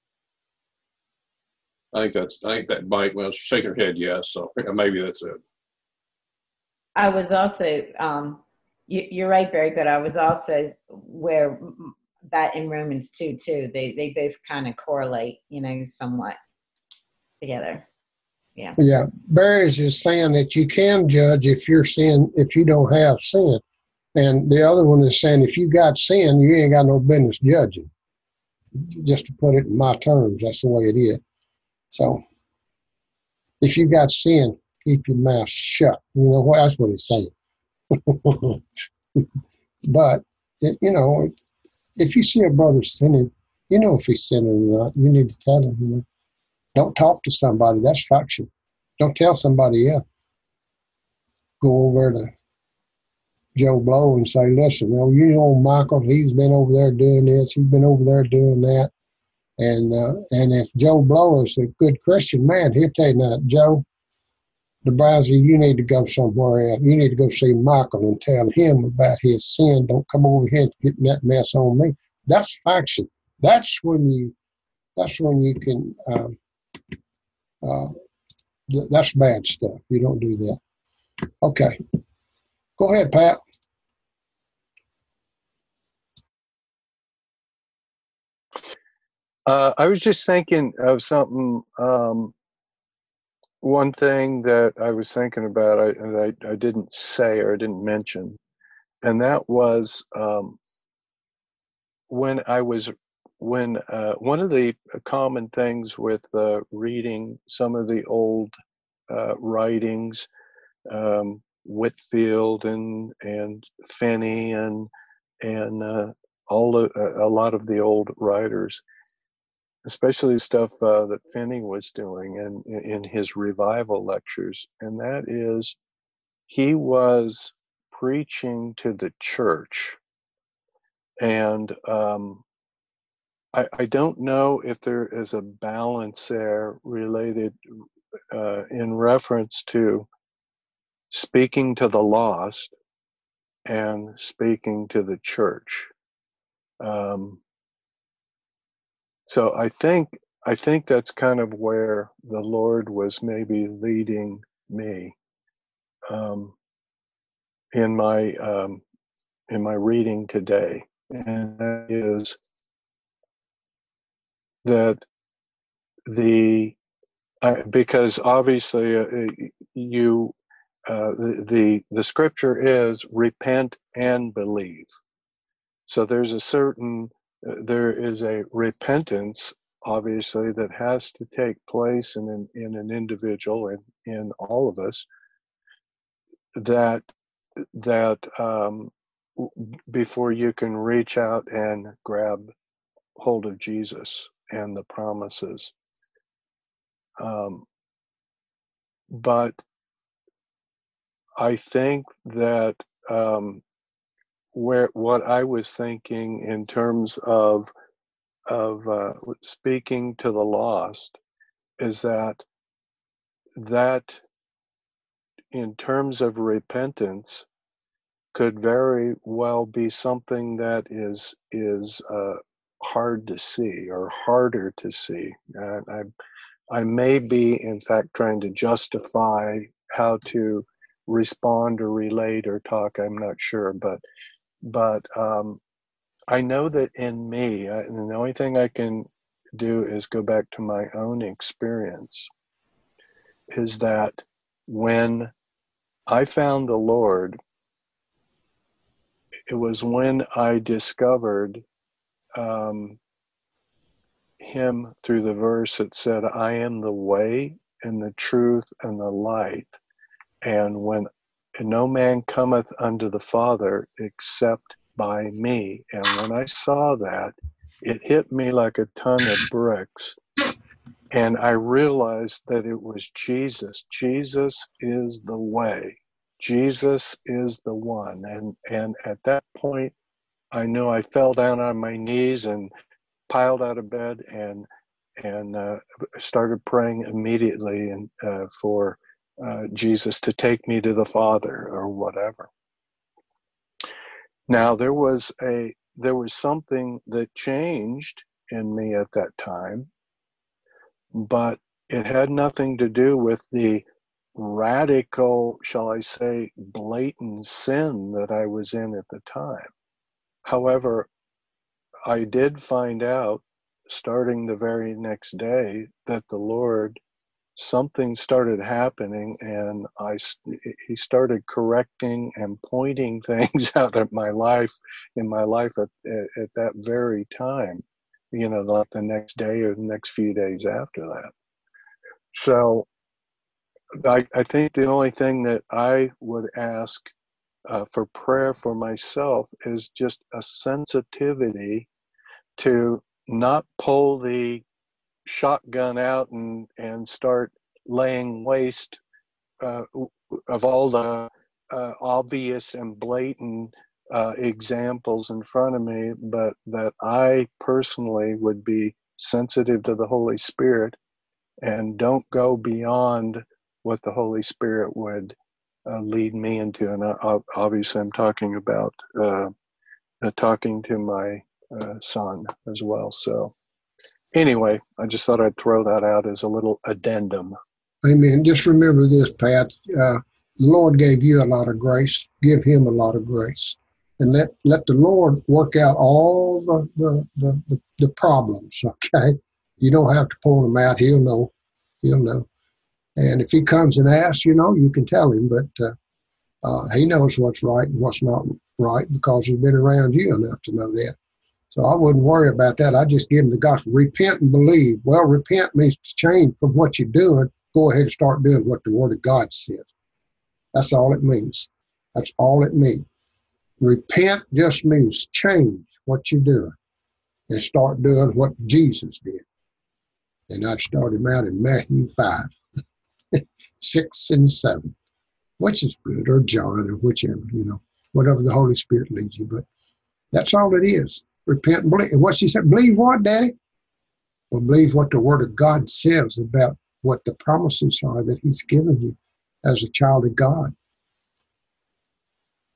I think that's, I think that might, well, she's shaking her head yes, so maybe that's it. I was also, um, you, you're right, Barry, but I was also where that in Romans two, too, they, they both kind of correlate, you know, somewhat together. Yeah. Yeah. Barry's just saying that you can judge if you're sin, if you don't have sin. And the other one is saying if you got sin, you ain't got no business judging. Just to put it in my terms, that's the way it is. So if you got sin, keep your mouth shut. You know what? That's what he's saying. But, it, you know, if you see a brother sinning, you know if he's sinning or not. You need to tell him, you know. Don't talk to somebody. That's faction. Don't tell somebody else. Go over to Joe Blow and say, listen, you know, you know Michael, he's been over there doing this. He's been over there doing that. And uh, and if Joe Blow is a good Christian man, he'll tell you that, Joe, the browser, you need to go somewhere else. You need to go see Michael and tell him about his sin. Don't come over here getting that mess on me. That's faction. That's when you, that's when you can, um, uh, th- that's bad stuff. You don't do that. Okay. Go ahead, Pat. Uh, I was just thinking of something, um, one thing that I was thinking about, I, and I, I didn't say or I didn't mention, and that was um, when I was, when uh, one of the common things with uh, reading some of the old uh, writings, um, Whitfield and and Finney and and uh, all the, a lot of the old writers, especially stuff uh, that Finney was doing in, in his revival lectures. And that is, he was preaching to the church. And um, I, I don't know if there is a balance there related uh, in reference to speaking to the lost and speaking to the church. Um, so I think I think that's kind of where the Lord was maybe leading me um, in my um, in my reading today, and that is that the I, because obviously uh, you uh, the, the the scripture is repent and believe. So there's a certain uh, there is a repentance obviously that has to take place in an, in an individual and in all of us, that that um, before you can reach out and grab hold of Jesus and the promises. Um, but I think that um, where what I was thinking in terms of of uh, speaking to the lost is that that in terms of repentance could very well be something that is is uh, hard to see or harder to see. And I I may be in fact trying to justify how to respond or relate or talk. I'm not sure, but but um, I know that in me, I, and the only thing I can do is go back to my own experience, is that when I found the Lord, it was when I discovered um, him through the verse that said, I am the way and the truth and the light. And when and no man cometh unto the Father except by me. And when I saw that, it hit me like a ton of bricks. And I realized that it was Jesus. Jesus is the way. Jesus is the one. And, and at that point, I knew I fell down on my knees and piled out of bed and and uh, started praying immediately and uh, for uh, Jesus to take me to the Father or whatever. Now there was a there was something that changed in me at that time, but it had nothing to do with the radical, shall I say, blatant sin that I was in at the time. However, I did find out, starting the very next day, that the Lord, something started happening, and I, he started correcting and pointing things out of my life, in my life at, at, at that very time, you know, like the next day or the next few days after that. So I, I think the only thing that I would ask uh, for prayer for myself is just a sensitivity to not pull the shotgun out and, and start laying waste uh, of all the uh, obvious and blatant uh, examples in front of me, but that I personally would be sensitive to the Holy Spirit and don't go beyond what the Holy Spirit would uh, lead me into. And uh, obviously I'm talking about uh, uh, talking to my uh, son as well. So anyway, I just thought I'd throw that out as a little addendum. Amen. Just remember this, Pat. Uh, the Lord gave you a lot of grace. Give him a lot of grace. And let, let the Lord work out all the, the, the, the, the problems, okay? You don't have to pull them out. He'll know. He'll know. And if he comes and asks, you know, you can tell him. But uh, uh, he knows what's right and what's not right because he's been around you enough to know that. So I wouldn't worry about that. I just give him the gospel. Repent and believe. Well, repent means to change from what you're doing. Go ahead and start doing what the Word of God said. That's all it means. That's all it means. Repent just means change what you're doing and start doing what Jesus did. And I'd start him out in Matthew five, six and seven, which is good, or John, or whichever, you know, whatever the Holy Spirit leads you. But that's all it is. Repent and believe. And what she said, believe what, Daddy? Well, believe what the Word of God says about what the promises are that he's given you as a child of God.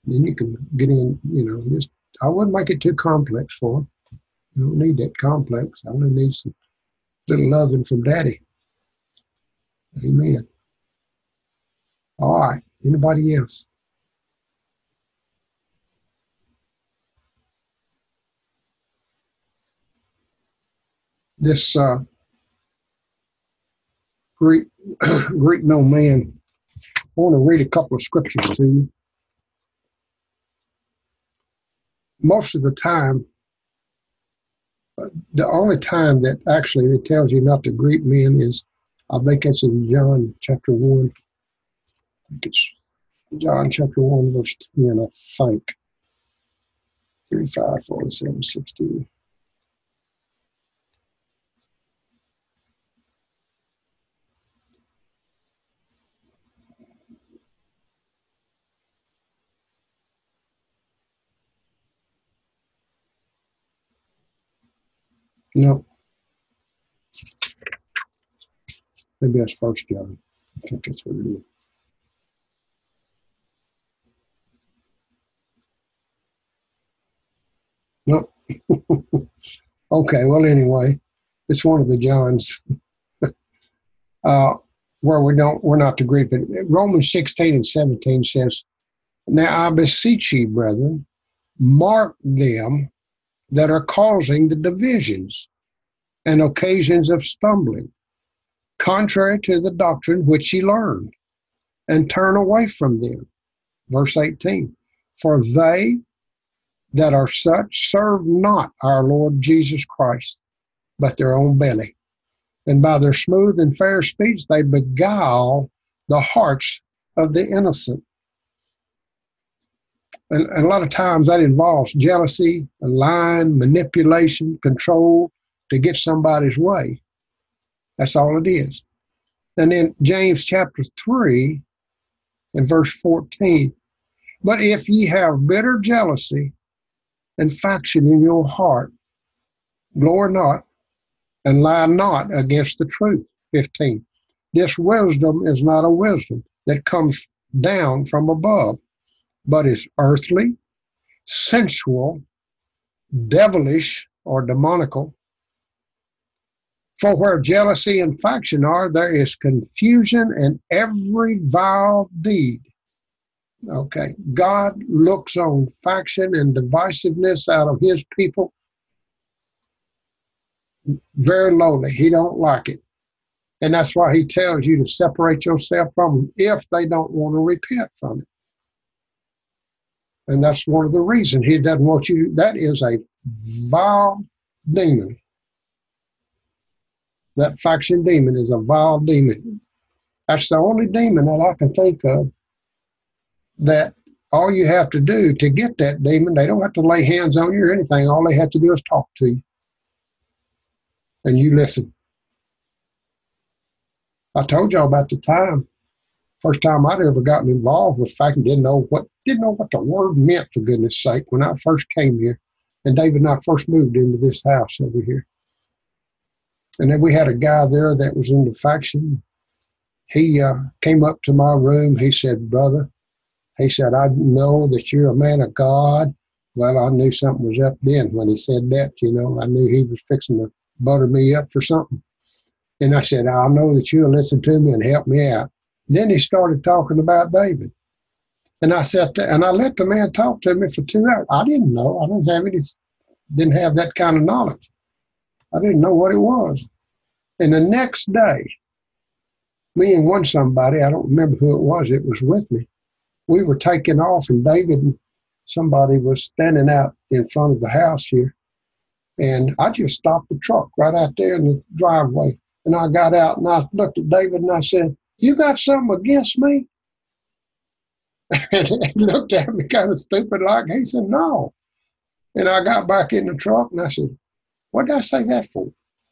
Then you can get in, you know, just, I wouldn't make it too complex for them. You don't need that complex. I only need some little loving from Daddy. Amen. All right. Anybody else? This uh, Greek, Greek no man, I want to read a couple of scriptures to you. Most of the time, the only time that actually it tells you not to greet men is, I think it's in John chapter one. I think it's John chapter one, verse ten, I think. three, five, four, seven, sixteen. No. Maybe that's First John. I think that's what it is. No. Okay, well, anyway, it's one of the Johns uh, where we don't, we're not to greet. But Romans sixteen and seventeen says, now I beseech ye, brethren, mark them that are causing the divisions and occasions of stumbling, contrary to the doctrine which ye learned, and turn away from them. Verse eighteen, for they that are such serve not our Lord Jesus Christ, but their own belly. And by their smooth and fair speech they beguile the hearts of the innocent. And, and a lot of times that involves jealousy, lying, manipulation, control to get somebody's way. That's all it is. And then James chapter three and verse fourteen, but if ye have bitter jealousy and faction in your heart, glory not and lie not against the truth. fifteen, this wisdom is not a wisdom that comes down from above, but is earthly, sensual, devilish, or demonical. For where jealousy and faction are, there is confusion and every vile deed. Okay, God looks on faction and divisiveness out of his people very lowly. He don't like it. And that's why he tells you to separate yourself from them if they don't want to repent from it. And that's one of the reasons he doesn't want you. That is a vile demon. That faction demon is a vile demon. That's the only demon that I can think of that all you have to do to get that demon, they don't have to lay hands on you or anything. All they have to do is talk to you. And you listen. I told y'all about the time, first time I'd ever gotten involved with faction, didn't know what didn't know what the word meant, for goodness sake, when I first came here. And David and I first moved into this house over here. And then we had a guy there that was in the faction. He uh, came up to my room. He said, brother, he said, I know that you're a man of God. Well, I knew something was up then when he said that, you know. I knew he was fixing to butter me up for something. And I said, I know that you'll listen to me and help me out. Then he started talking about David. And I sat there, and I let the man talk to me for two hours. I didn't know. I didn't have any, didn't have that kind of knowledge. I didn't know what it was. And the next day, me and one somebody, I don't remember who it was, it was with me. We were taking off, and David and somebody was standing out in front of the house here. And I just stopped the truck right out there in the driveway. And I got out, and I looked at David, and I said, you got something against me? And he looked at me kind of stupid like. He said, no. And I got back in the truck, and I said, what did I say that for?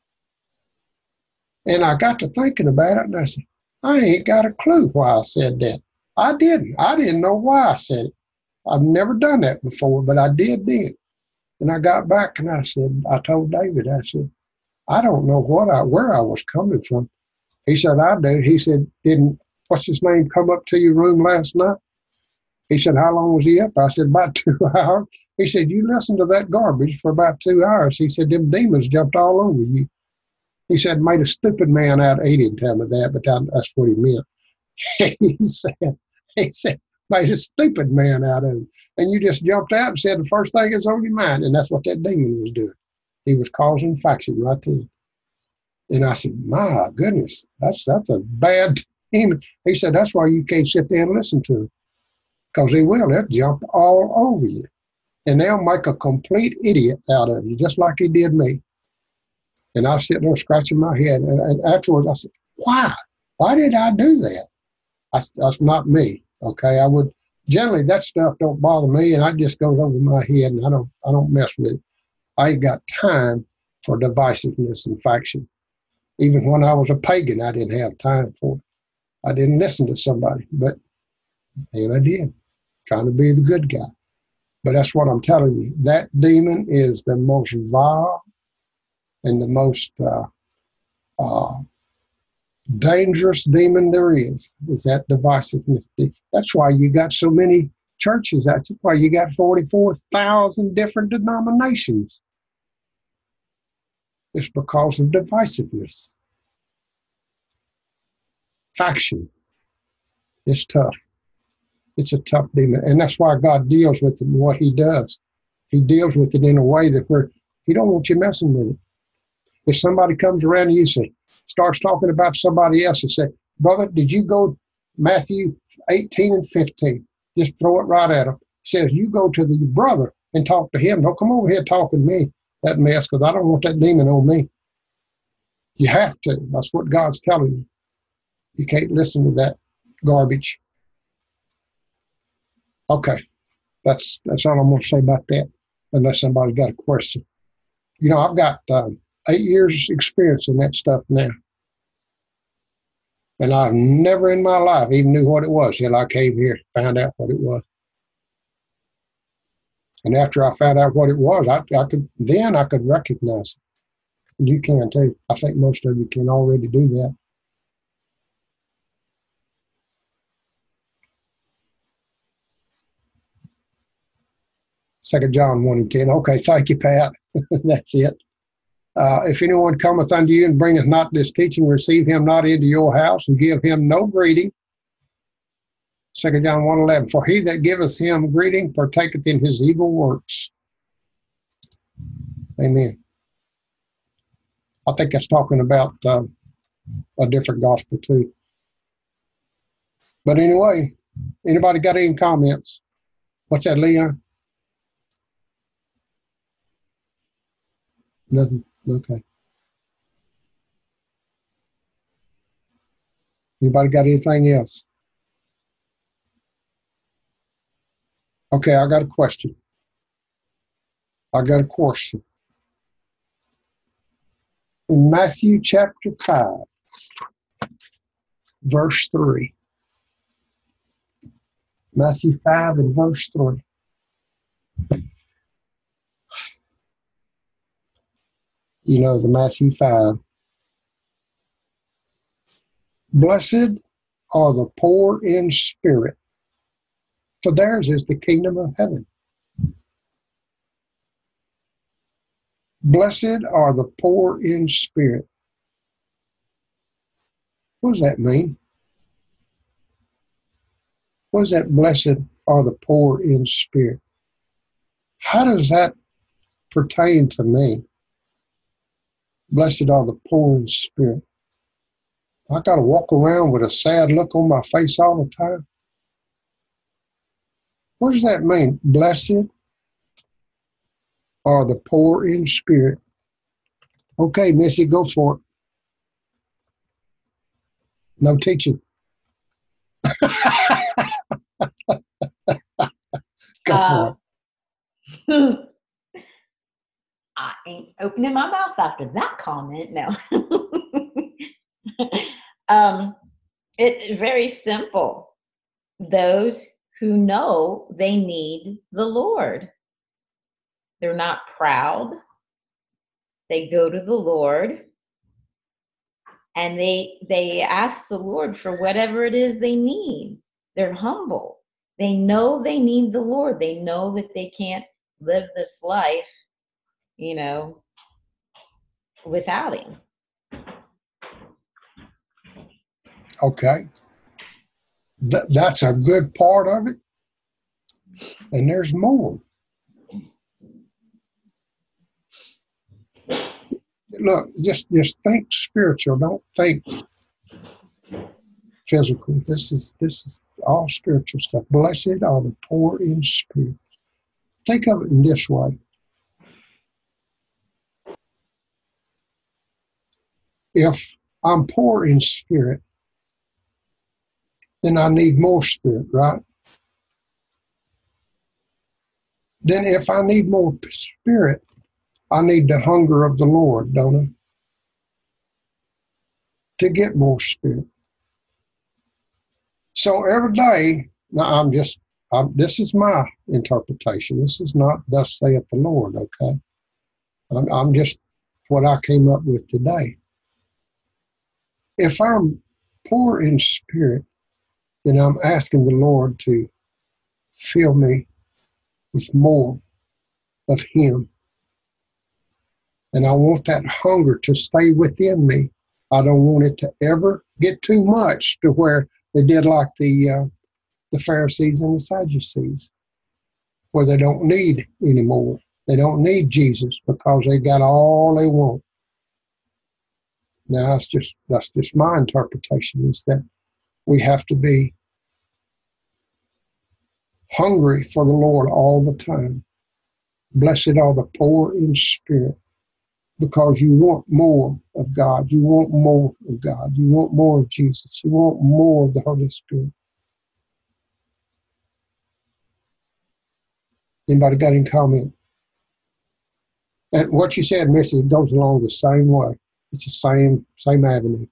And I got to thinking about it, and I said, I ain't got a clue why I said that. I didn't. I didn't know why I said it. I've never done that before, but I did then. And I got back, and I said, I told David, I said, I don't know what I where I was coming from. He said, I do. He said, didn't, what's his name, come up to your room last night? He said, how long was he up? I said, about two hours. He said, you listened to that garbage for about two hours. He said, them demons jumped all over you. He said, made a stupid man out of, he didn't tell me that, but that, that's what he meant. he said, he said, made a stupid man out of him. And you just jumped out and said the first thing that's on your mind. And that's what that demon was doing. He was causing faction right there. And I said, my goodness, that's that's a bad demon. He said, that's why you can't sit there and listen to him. Because they will. They'll jump all over you. And they'll make a complete idiot out of you, just like he did me. And I was sitting there scratching my head. And, and afterwards, I said, why? Why did I do that? I, that's not me. Okay, I would generally that stuff don't bother me, and I just goes over my head, and I don't I don't mess with it. I ain't got time for divisiveness and faction. Even when I was a pagan, I didn't have time for it. I didn't listen to somebody, but then I did, trying to be the good guy. But that's what I'm telling you. That demon is the most vile and the most uh, uh, dangerous demon there is, is that divisiveness. That's why you got so many churches. That's why you got forty-four thousand different denominations. It's because of divisiveness. Faction. It's tough. It's a tough demon. And that's why God deals with it what he does. He deals with it in a way that where he don't want you messing with it. If somebody comes around and you say, starts talking about somebody else and say, brother, did you go Matthew eighteen and fifteen? Just throw it right at him. Says, you go to the brother and talk to him. Don't come over here talking to me that mess, because I don't want that demon on me. You have to. That's what God's telling you. You can't listen to that garbage. Okay. That's that's all I'm going to say about that, unless somebody's got a question. You know, I've got um, eight years experience in that stuff now. And I've never in my life even knew what it was until I came here, found out what it was. And after I found out what it was, I, I could then I could recognize it. And you can too. I think most of you can already do that. Second John one and ten. Okay, thank you, Pat. That's it. Uh, if anyone cometh unto you and bringeth not this teaching, receive him not into your house and give him no greeting. Second John one eleven. For he that giveth him greeting partaketh in his evil works. Amen. I think that's talking about uh, a different gospel too. But anyway, anybody got any comments? What's that, Leon? Nothing. Okay. Anybody got anything else? Okay, I got a question. I got a question. In Matthew chapter five, verse three. Matthew five and verse three. You know, the Matthew five. Blessed are the poor in spirit, for theirs is the kingdom of heaven. Blessed are the poor in spirit. What does that mean? What is that blessed are the poor in spirit? How does that pertain to me? Blessed are the poor in spirit. I got to walk around with a sad look on my face all the time. What does that mean? Blessed are the poor in spirit. Okay, Missy, go for it. No teaching. Go Uh, for it. I ain't opening my mouth after that comment. No. um, it's very simple. Those who know they need the Lord. They're not proud. They go to the Lord and they they ask the Lord for whatever it is they need. They're humble. They know they need the Lord. They know that they can't live this life, you know, without him. Okay. Th- that's a good part of it. And there's more. Look, just just think spiritual. Don't think physical. This is this is all spiritual stuff. Blessed are the poor in spirit. Think of it in this way. If I'm poor in spirit, then I need more spirit, right? Then if I need more spirit, I need the hunger of the Lord, don't I? To get more spirit. So every day, now I'm just, I'm, this is my interpretation. This is not thus saith the Lord, okay? I'm, I'm just what I came up with today. If I'm poor in spirit, then I'm asking the Lord to fill me with more of Him. And I want that hunger to stay within me. I don't want it to ever get too much to where they did like the uh, the Pharisees and the Sadducees, where they don't need anymore. They don't need Jesus because they got all they want. Now that's just that's just my interpretation, is that we have to be hungry for the Lord all the time. Blessed are the poor in spirit, because you want more of God. You want more of God. You want more of Jesus. You want more of the Holy Spirit. Anybody got any comment? And what you said, Missus goes along the same way. It's the same same avenue.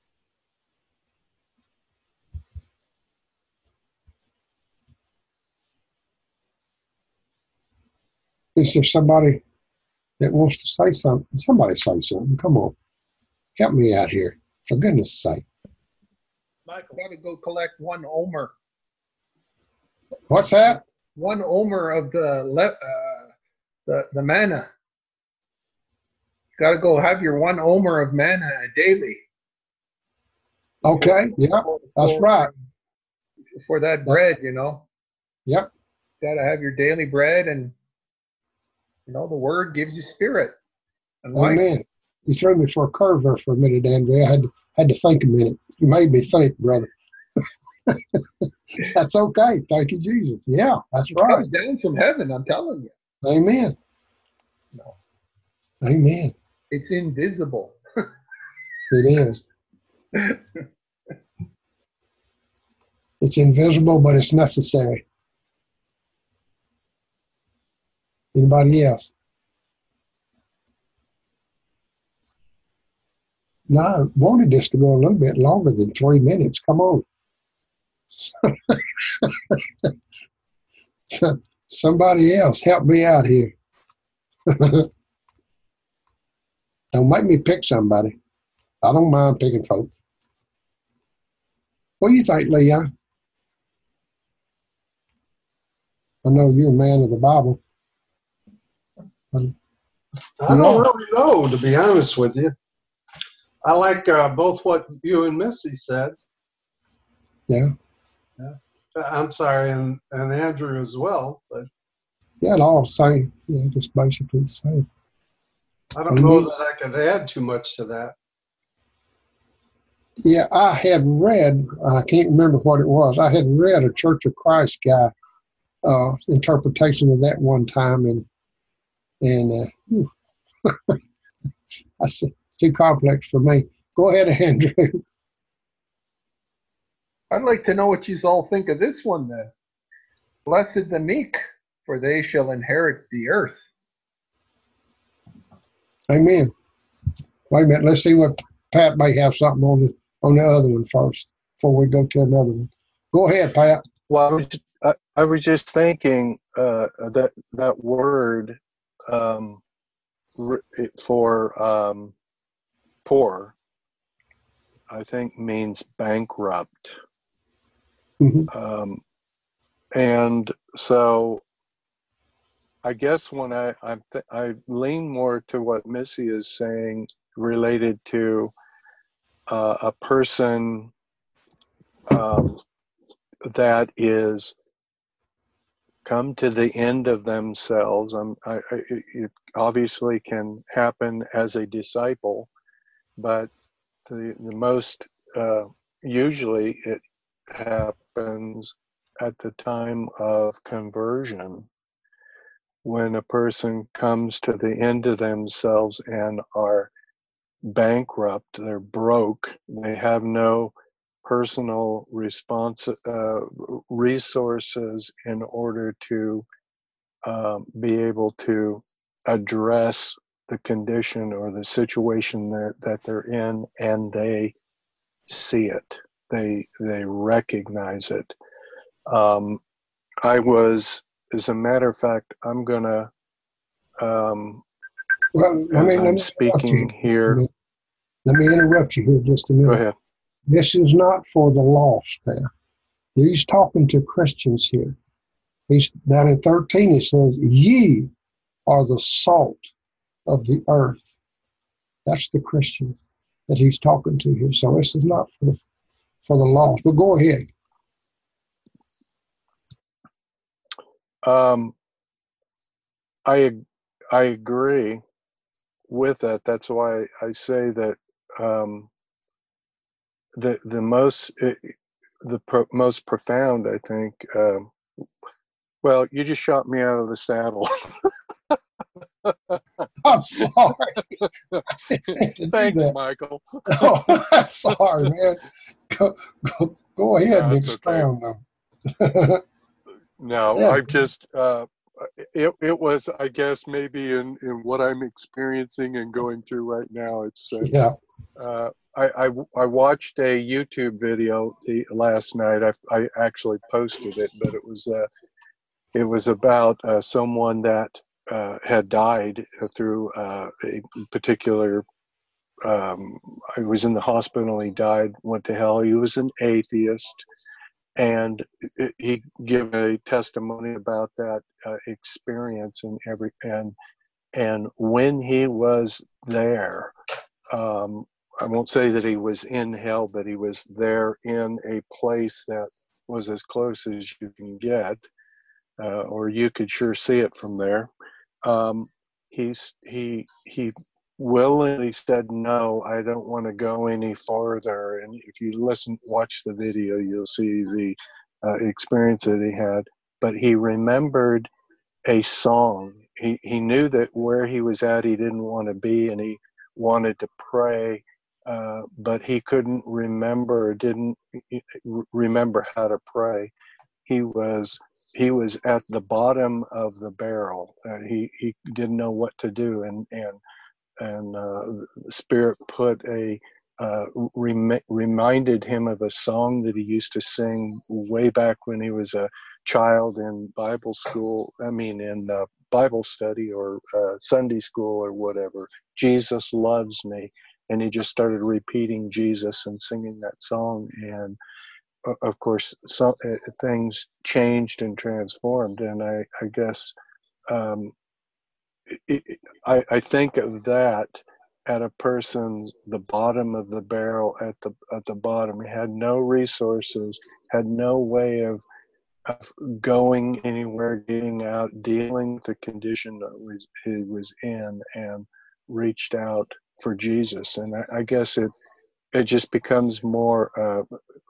Is there somebody that wants to say something? Somebody say something. Come on. Help me out here, for goodness sake. Michael, got to go collect one omer. What's that? One omer of the le- uh, the the manna. Got to go have your one omer of manna daily. Okay, yeah, that's right. For that bread, you know. Yep. Got to have your daily bread, and you know the Word gives you spirit and life. Amen. You threw me for a curve there for a minute, Andrea. I had to, had to think a minute. You made me think, brother. That's okay. Thank you, Jesus. Yeah, that's it right. Comes down from heaven, I'm telling you. Amen. No. Amen. It's invisible. It is. It's invisible, but it's necessary. Anybody else? No, I wanted this to go a little bit longer than three minutes. Come on. So, somebody else, help me out here. Don't make me pick somebody. I don't mind picking folks. What do you think, Leon? I know you're a man of the Bible. I don't really know, to be honest with you. I like uh, both what you and Missy said. Yeah. Yeah. I'm sorry, and, and Andrew as well. But yeah, it all the same. Yeah, just basically the same. I don't know that I could add too much to that. Yeah, I had read, I can't remember what it was. I had read a Church of Christ guy uh, interpretation of that one time, and and uh, I said, too complex for me. Go ahead, Andrew. I'd like to know what you all think of this one then. Blessed the meek, for they shall inherit the earth. Amen. Wait a minute. Let's see what Pat may have something on the on the other one first before we go to another one. Go ahead, Pat. Well, I was just, I, I was just thinking uh, that that word um, for um, poor, I think, means bankrupt. Mm-hmm. Um, and so I guess when I I, th- I lean more to what Missy is saying related to uh, a person um, that is come to the end of themselves. Um, I, I, it obviously can happen as a disciple, but the, the most uh, usually it happens at the time of conversion, when a person comes to the end of themselves and are bankrupt, they're broke, they have no personal response uh, resources in order to um, be able to address the condition or the situation that, that they're in, and they see it, they they recognize it. um, I was, as a matter of fact, I'm gonna um, Well, let as me, let I'm me speaking interrupt you. here. Let me, let me interrupt you here just a minute. Go ahead. This is not for the lost now. He's talking to Christians here. He's down in thirteen, he says, ye are the salt of the earth. That's the Christian that he's talking to here. So this is not for the, for the lost. But go ahead. Um, I I agree with that. That's why I say that um, the the most the pro, most profound, I think. Um, well, you just shot me out of the saddle. I'm sorry. Thanks, Michael. Oh, I'm sorry, man. Go, go, go ahead No, and it's expound them. No, Yeah. I just uh, it it was, I guess, maybe in in what I'm experiencing and going through right now. It's uh, Yeah. Uh, I, I I watched a YouTube video the last night. I I actually posted it, but it was uh it was about uh, someone that uh, had died through uh, a particular. Um, I was in the hospital. He died, went to hell. He was an atheist, and it, he gave a testimony about that uh, experience and every and and when he was there. Um, I won't say that he was in hell, but he was there in a place that was as close as you can get, uh, or you could sure see it from there. Um, he's he he willingly said, "No, I don't want to go any farther." And if you listen, watch the video, you'll see the uh, experience that he had. But he remembered a song. He he knew that where he was at, he didn't want to be, and he wanted to pray, uh, but he couldn't remember, didn't remember how to pray. He was he was at the bottom of the barrel. Uh, he he didn't know what to do, and and and uh, the Spirit put a uh, rem- reminded him of a song that he used to sing way back when he was a child in Bible school. I mean, in uh, Bible study or uh, Sunday school or whatever. Jesus loves me, and he just started repeating Jesus and singing that song. And uh, of course, some uh, things changed and transformed. And I, I guess um, it, it, I, I think of that at a person's the bottom of the barrel, at the at the bottom. He had no resources, had no way of of going anywhere, getting out, dealing with the condition that was he was in, and reached out for Jesus. And I, I guess it it just becomes more uh,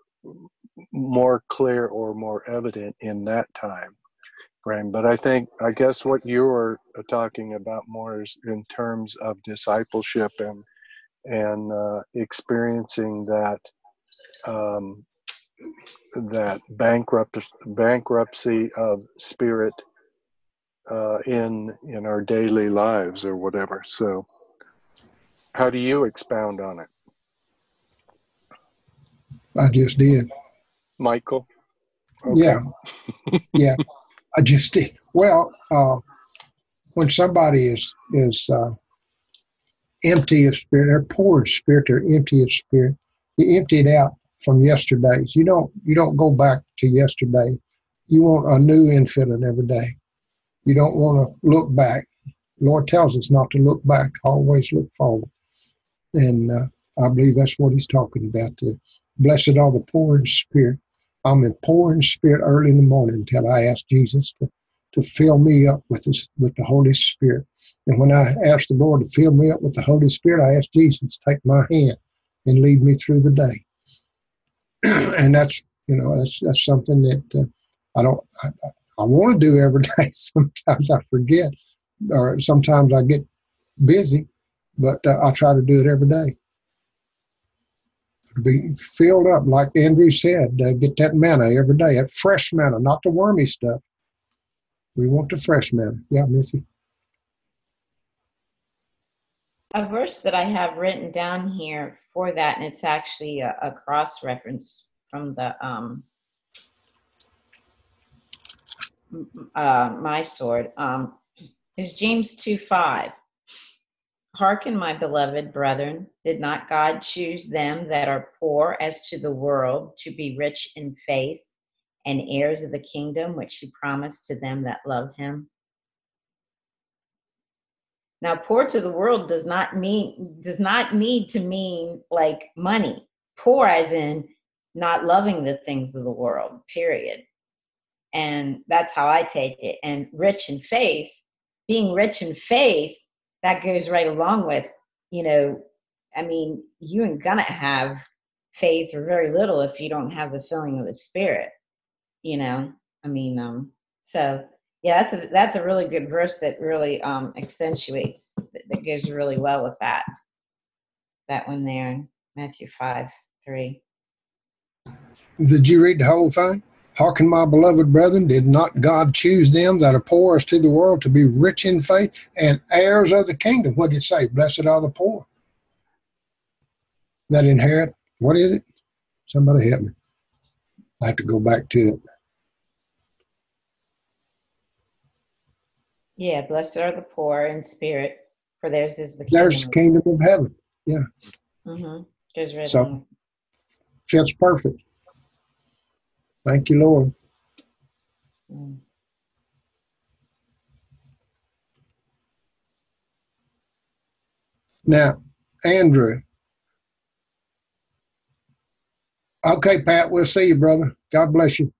more clear or more evident in that time frame. But I think I guess what you were talking about more is in terms of discipleship and and uh, experiencing that. Um, that bankrupt bankruptcy of spirit uh, in in our daily lives or whatever. So, how do you expound on it? I just did. Michael? Okay. Yeah. Yeah. I just did. Well, uh, when somebody is is uh, empty of spirit, they're poor in spirit, they're empty of spirit. You empty it out from yesterday's. You don't you don't go back to yesterday You want a new infilling every day. You don't want to look back. Lord tells us not to look back, always look forward. And uh, I believe that's what he's talking about. The blessed are the poor in spirit. I'm in poor in spirit early in the morning until I ask Jesus to, to fill me up with this, with the Holy Spirit. And when I ask the Lord to fill me up with the Holy Spirit, I ask Jesus to take my hand and lead me through the day. And that's, you know, that's that's something that uh, I don't, I, I want to do every day. Sometimes I forget, or sometimes I get busy, but uh, I try to do it every day. To be filled up, like Andrew said, uh, get that manna every day, that fresh manna, not the wormy stuff. We want the fresh manna. Yeah, Missy. A verse that I have written down here for that, and it's actually a, a cross reference from the um, uh, my sword, um, is James two five. Hearken, my beloved brethren, did not God choose them that are poor as to the world to be rich in faith and heirs of the kingdom which he promised to them that love him? Now, poor to the world does not mean does not need to mean like money. Poor as in not loving the things of the world, period. And that's how I take it. And rich in faith, being rich in faith, that goes right along with, you know, I mean, you ain't gonna have faith or very little if you don't have the filling of the Spirit, you know. I mean, um, so yeah, that's a that's a really good verse that really um, accentuates, that, that goes really well with that. That one there in Matthew five three. Did you read the whole thing? Hearken, my beloved brethren, did not God choose them that are poor as to the world to be rich in faith and heirs of the kingdom? What did it say? Blessed are the poor that inherit. What is it? Somebody help me. I have to go back to it. Yeah, blessed are the poor in spirit, for theirs is the kingdom. There's the kingdom of heaven. Yeah. Mm-hmm. Goes right So along. fits perfect. Thank you, Lord. Mm. Now, Andrew. Okay, Pat, we'll see you, brother. God bless you.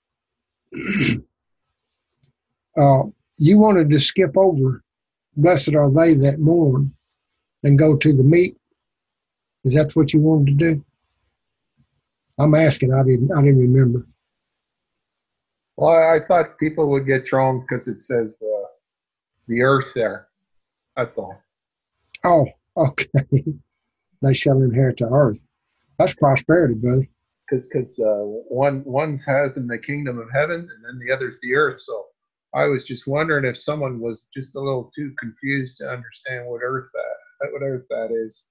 uh, you wanted to skip over, blessed are they that mourn, and go to the meek. Is that what you wanted to do? I'm asking. I didn't. I didn't remember. Well, I, I thought people would get drawn because it says uh, the earth there. That's all. Oh, okay. They shall inherit the earth. That's prosperity, brother. Because because uh, one one's has in the kingdom of heaven, and then the other's the earth. So I was just wondering if someone was just a little too confused to understand what earth that what earth that is.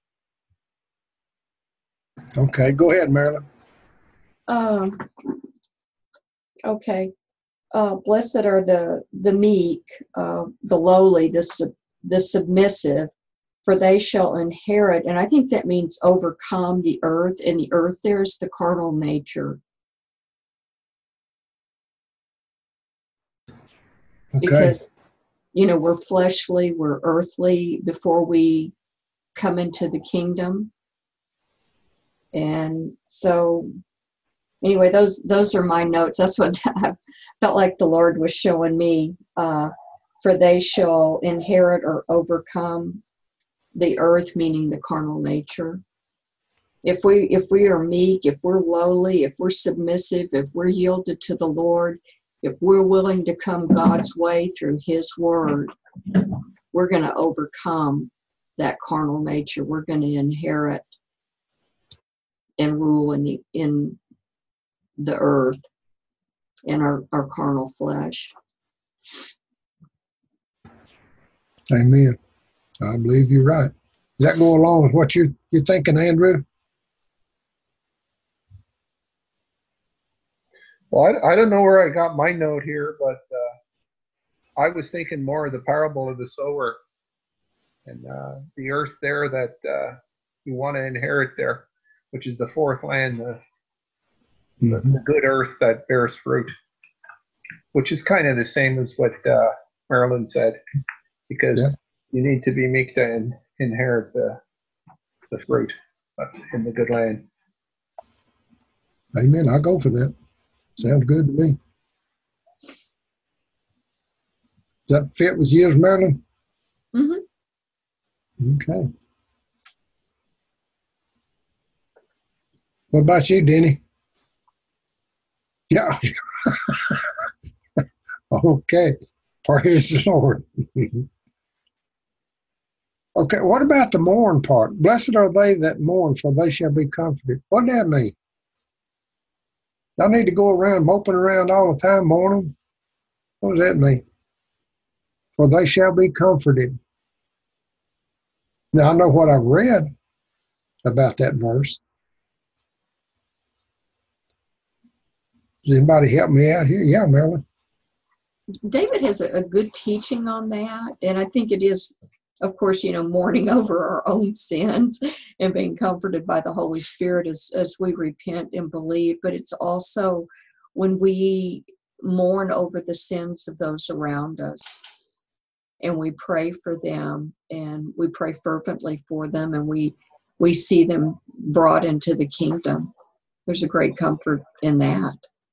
Okay, go ahead, Marilyn. Um, okay. Uh, blessed are the the meek, uh, the lowly, the sub, the submissive, for they shall inherit. And I think that means overcome the earth. And the earth there is the carnal nature. Okay. Because, you know, we're fleshly, we're earthly before we come into the kingdom. And so, anyway, those those are my notes. That's what I felt like the Lord was showing me. Uh, for they shall inherit or overcome the earth, meaning the carnal nature. If we if we are meek, if we're lowly, if we're submissive, if we're yielded to the Lord, if we're willing to come God's way through His Word, we're going to overcome that carnal nature. We're going to inherit and rule in the in the earth, in our, our carnal flesh. Amen. I believe you're right. Does that go along with what you're, you're thinking, Andrew? Well, I, I don't know where I got my note here, but uh, I was thinking more of the parable of the sower and uh, the earth there that uh, you want to inherit there, which is the fourth land, the, mm-hmm. the, the good earth that bears fruit. which is kind of the same as what uh, Marilyn said, because Yeah. you need to be meek to in, inherit the the fruit in the good land. Amen. I'll go for that. Sounds good to me. Does that fit with yours, Marilyn? Mm-hmm. Okay. What about you, Denny? Yeah. Okay. Praise the Lord. Okay, what about the mourn part? Blessed are they that mourn, for they shall be comforted. What does that mean? I need to go around moping around all the time mourning? What does that mean? For they shall be comforted. Now, I know what I've read about that verse. Does anybody help me out here? Yeah, Marilyn. David has a, a good teaching on that, and I think it is, of course, you know, mourning over our own sins and being comforted by the Holy Spirit as, as we repent and believe, but it's also when we mourn over the sins of those around us and we pray for them and we pray fervently for them and we we see them brought into the kingdom. There's a great comfort in that.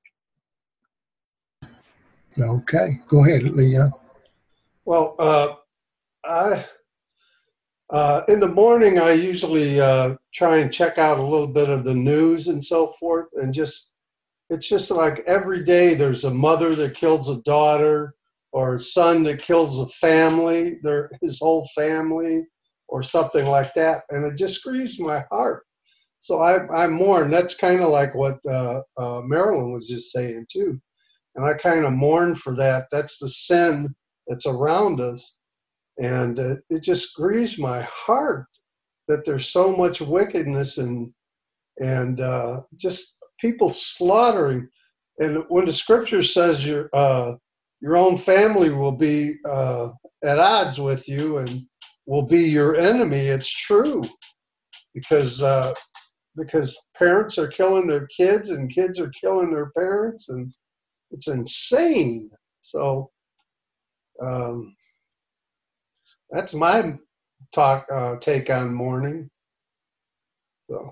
Okay, go ahead, Leon. Well, uh, I uh, in the morning I usually uh, try and check out a little bit of the news and so forth, and just it's just like every day there's a mother that kills a daughter, or a son that kills a family, their his whole family, or something like that, and it just grieves my heart. So I, I mourn. That's kind of like what uh, uh, Marilyn was just saying too. And I kind of mourn for that. That's the sin that's around us. And uh, it just grieves my heart that there's so much wickedness and and uh, just people slaughtering. And when the scripture says your uh, your own family will be uh, at odds with you and will be your enemy, it's true. Because uh, because parents are killing their kids and kids are killing their parents, and it's insane. So um, that's my talk uh, take on mourning. So,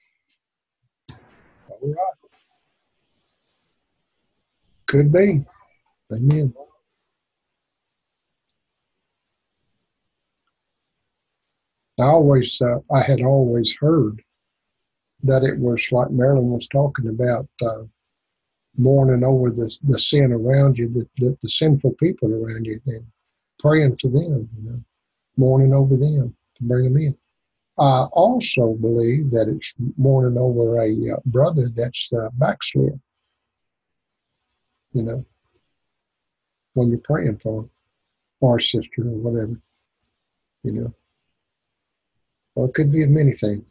All right. Could be. Amen. I always, uh, I had always heard that it was like Marilyn was talking about, uh, mourning over the the sin around you, the, the, the sinful people around you, and praying for them, you know, mourning over them to bring them in. I also believe that it's mourning over a uh, brother that's uh, backslid, you know, when you're praying for him, or sister, or whatever, you know. Well, it could be many things.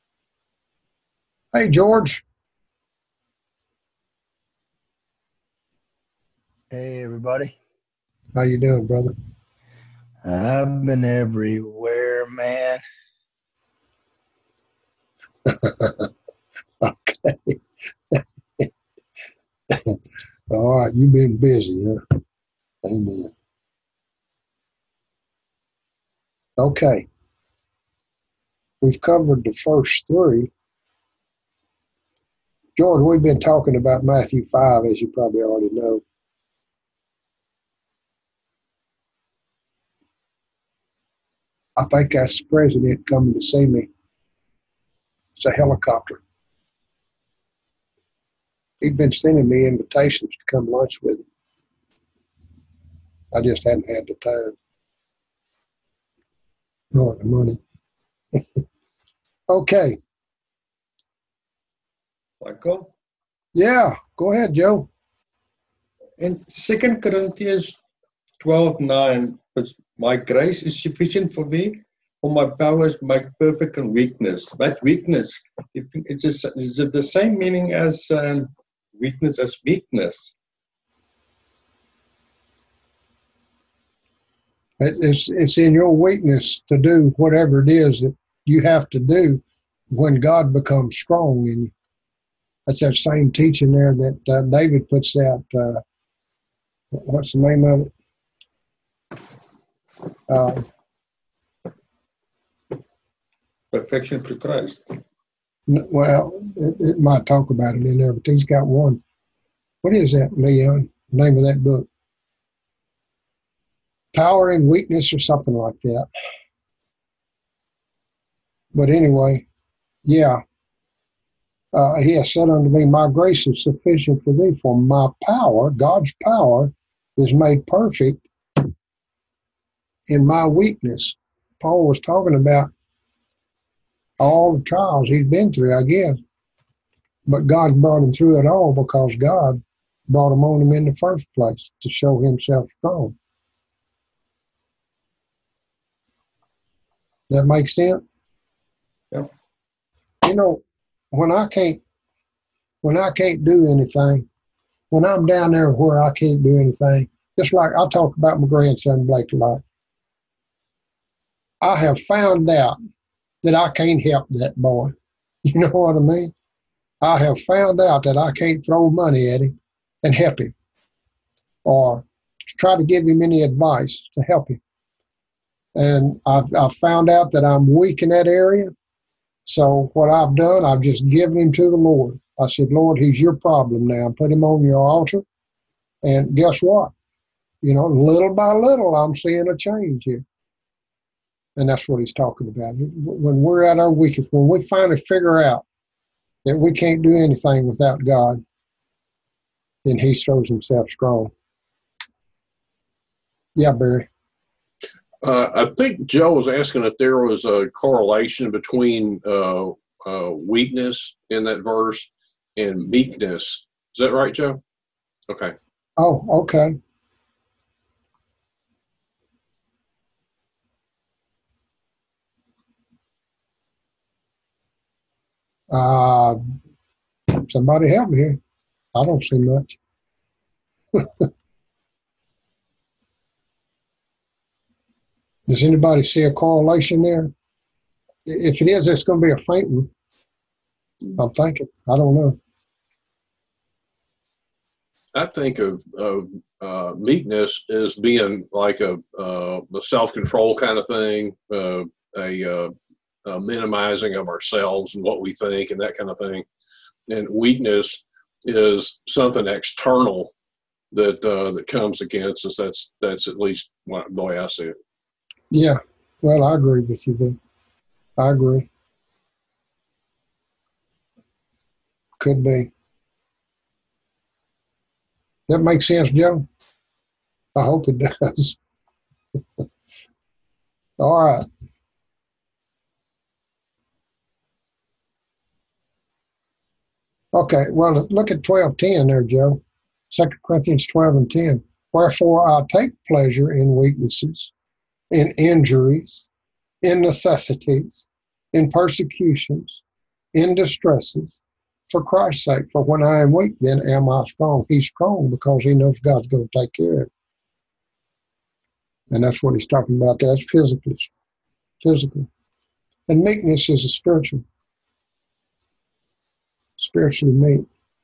Hey, George. Hey, everybody. How you doing, brother? I've been everywhere, man. Okay. All right, you've been busy, huh? Amen. Okay. We've covered the first three. George, we've been talking about Matthew five, as you probably already know. I think that's the president coming to see me. It's a helicopter. He'd been sending me invitations to come lunch with him. I just hadn't had the time nor the money. Okay. Michael? Yeah, go ahead, Joe. In Second Corinthians twelve nine, my grace is sufficient for thee, for my powers make perfect in weakness. That weakness, if it's a, is it the same meaning as um, weakness as weakness? It's, it's in your weakness to do whatever it is that you have to do when God becomes strong in you. That's that same teaching there that uh, David puts out, uh, what's the name of it? Uh, Perfection through Christ. Well, it, it might talk about it in there, but he's got one. What is that, Leon? The name of that book? Power and Weakness or something like that. But anyway, yeah. Uh, he has said unto me, my grace is sufficient for thee, for my power, God's power, is made perfect in my weakness. Paul was talking about all the trials he'd been through, I guess. But God brought him through it all because God brought him on him in the first place to show himself strong. That makes sense? Yep. You know, when I can't when I can't do anything, when I'm down there where I can't do anything, just like I talk about my grandson Blake a lot, I have found out that I can't help that boy. You know what I mean? I have found out that I can't throw money at him and help him, or try to give him any advice to help him. And I've, I've found out that I'm weak in that area. So what I've done, I've just given him to the Lord. I said, Lord, he's your problem now. Put him on your altar. And guess what? You know, little by little, I'm seeing a change here. And that's what he's talking about. When we're at our weakest, when we finally figure out that we can't do anything without God, then he shows himself strong. Yeah, Barry. Uh, I think Joe was asking if there was a correlation between uh, uh, weakness in that verse and meekness. Is that right, Joe? Okay. Oh, okay. Uh, somebody help me here. I don't see much. Does anybody see a correlation there? If it is, it's going to be a faint one. I'm thinking. I don't know. I think of, of uh, meekness as being like a, uh, a self-control kind of thing, uh, a, uh, a minimizing of ourselves and what we think and that kind of thing. And weakness is something external that uh, that comes against us. That's that's at least what, the way I see it. Yeah. Well, I agree with you then. I agree. Could be. That makes sense, Joe? I hope it does. All right. Okay, well, look at twelve ten there, Joe. Second Corinthians twelve and ten. Wherefore I take pleasure in weaknesses, in injuries, in necessities, in persecutions, in distresses, for Christ's sake. For when I am weak, then am I strong. He's strong because he knows God's going to take care of him. And that's what he's talking about there. It's physical. Physical. And meekness is a spiritual. Spiritually meek.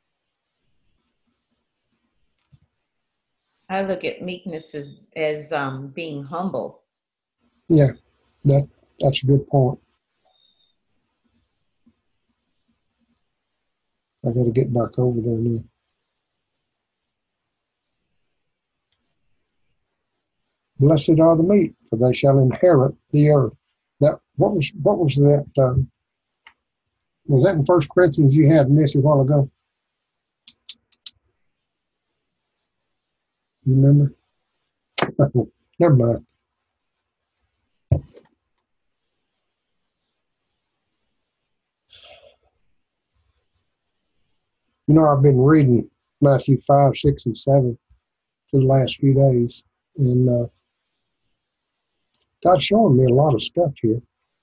I look at meekness as, as um, being humble. Yeah, that that's a good point. I got to get back over there now. Blessed are the meek, for they shall inherit the earth. That what was what was that? Um, was that in First Corinthians you had, Missy, a while ago? You remember? Never mind. You know, I've been reading Matthew five, six, and seven for the last few days, and uh, God's showing me a lot of stuff here.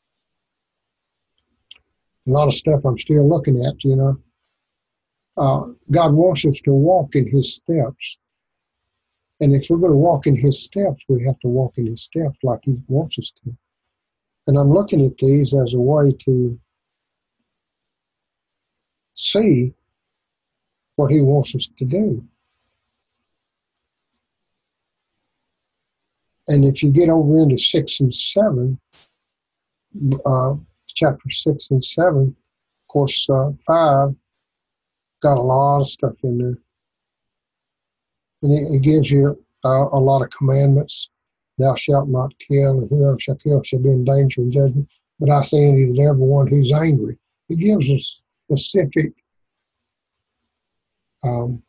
A lot of stuff I'm still looking at, you know. Uh, God wants us to walk in his steps. And if we're going to walk in his steps, we have to walk in his steps like he wants us to. And I'm looking at these as a way to see what he wants us to do. And if you get over into six and seven, uh, chapter six and seven, of course, uh, five got a lot of stuff in there. And it, it gives you uh, a lot of commandments. Thou shalt not kill, and whoever shall kill shall be in danger of judgment. But I say unto you that everyone who's angry, it gives us specific um,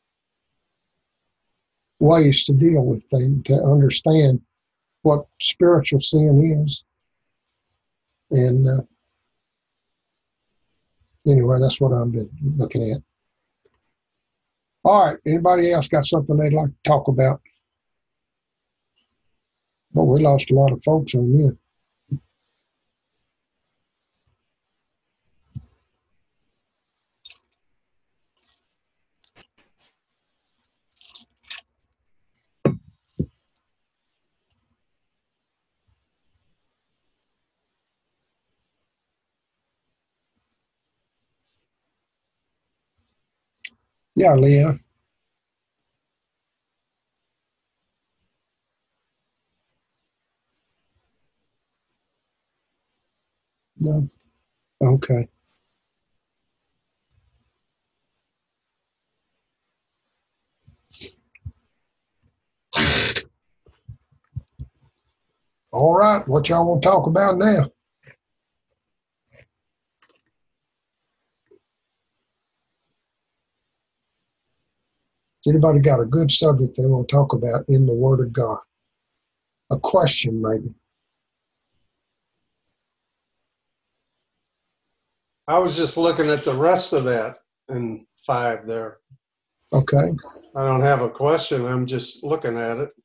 ways to deal with things, to understand what spiritual sin is. And uh, anyway, that's what I'm looking at. All right, anybody else got something they'd like to talk about? But we lost a lot of folks on here. Yeah, Leah. No. Okay. All right, what y'all want to talk about now? Anybody got a good subject they want to talk about in the Word of God? A question, maybe. I was just looking at the rest of that in five there. Okay. I don't have a question. I'm just looking at it.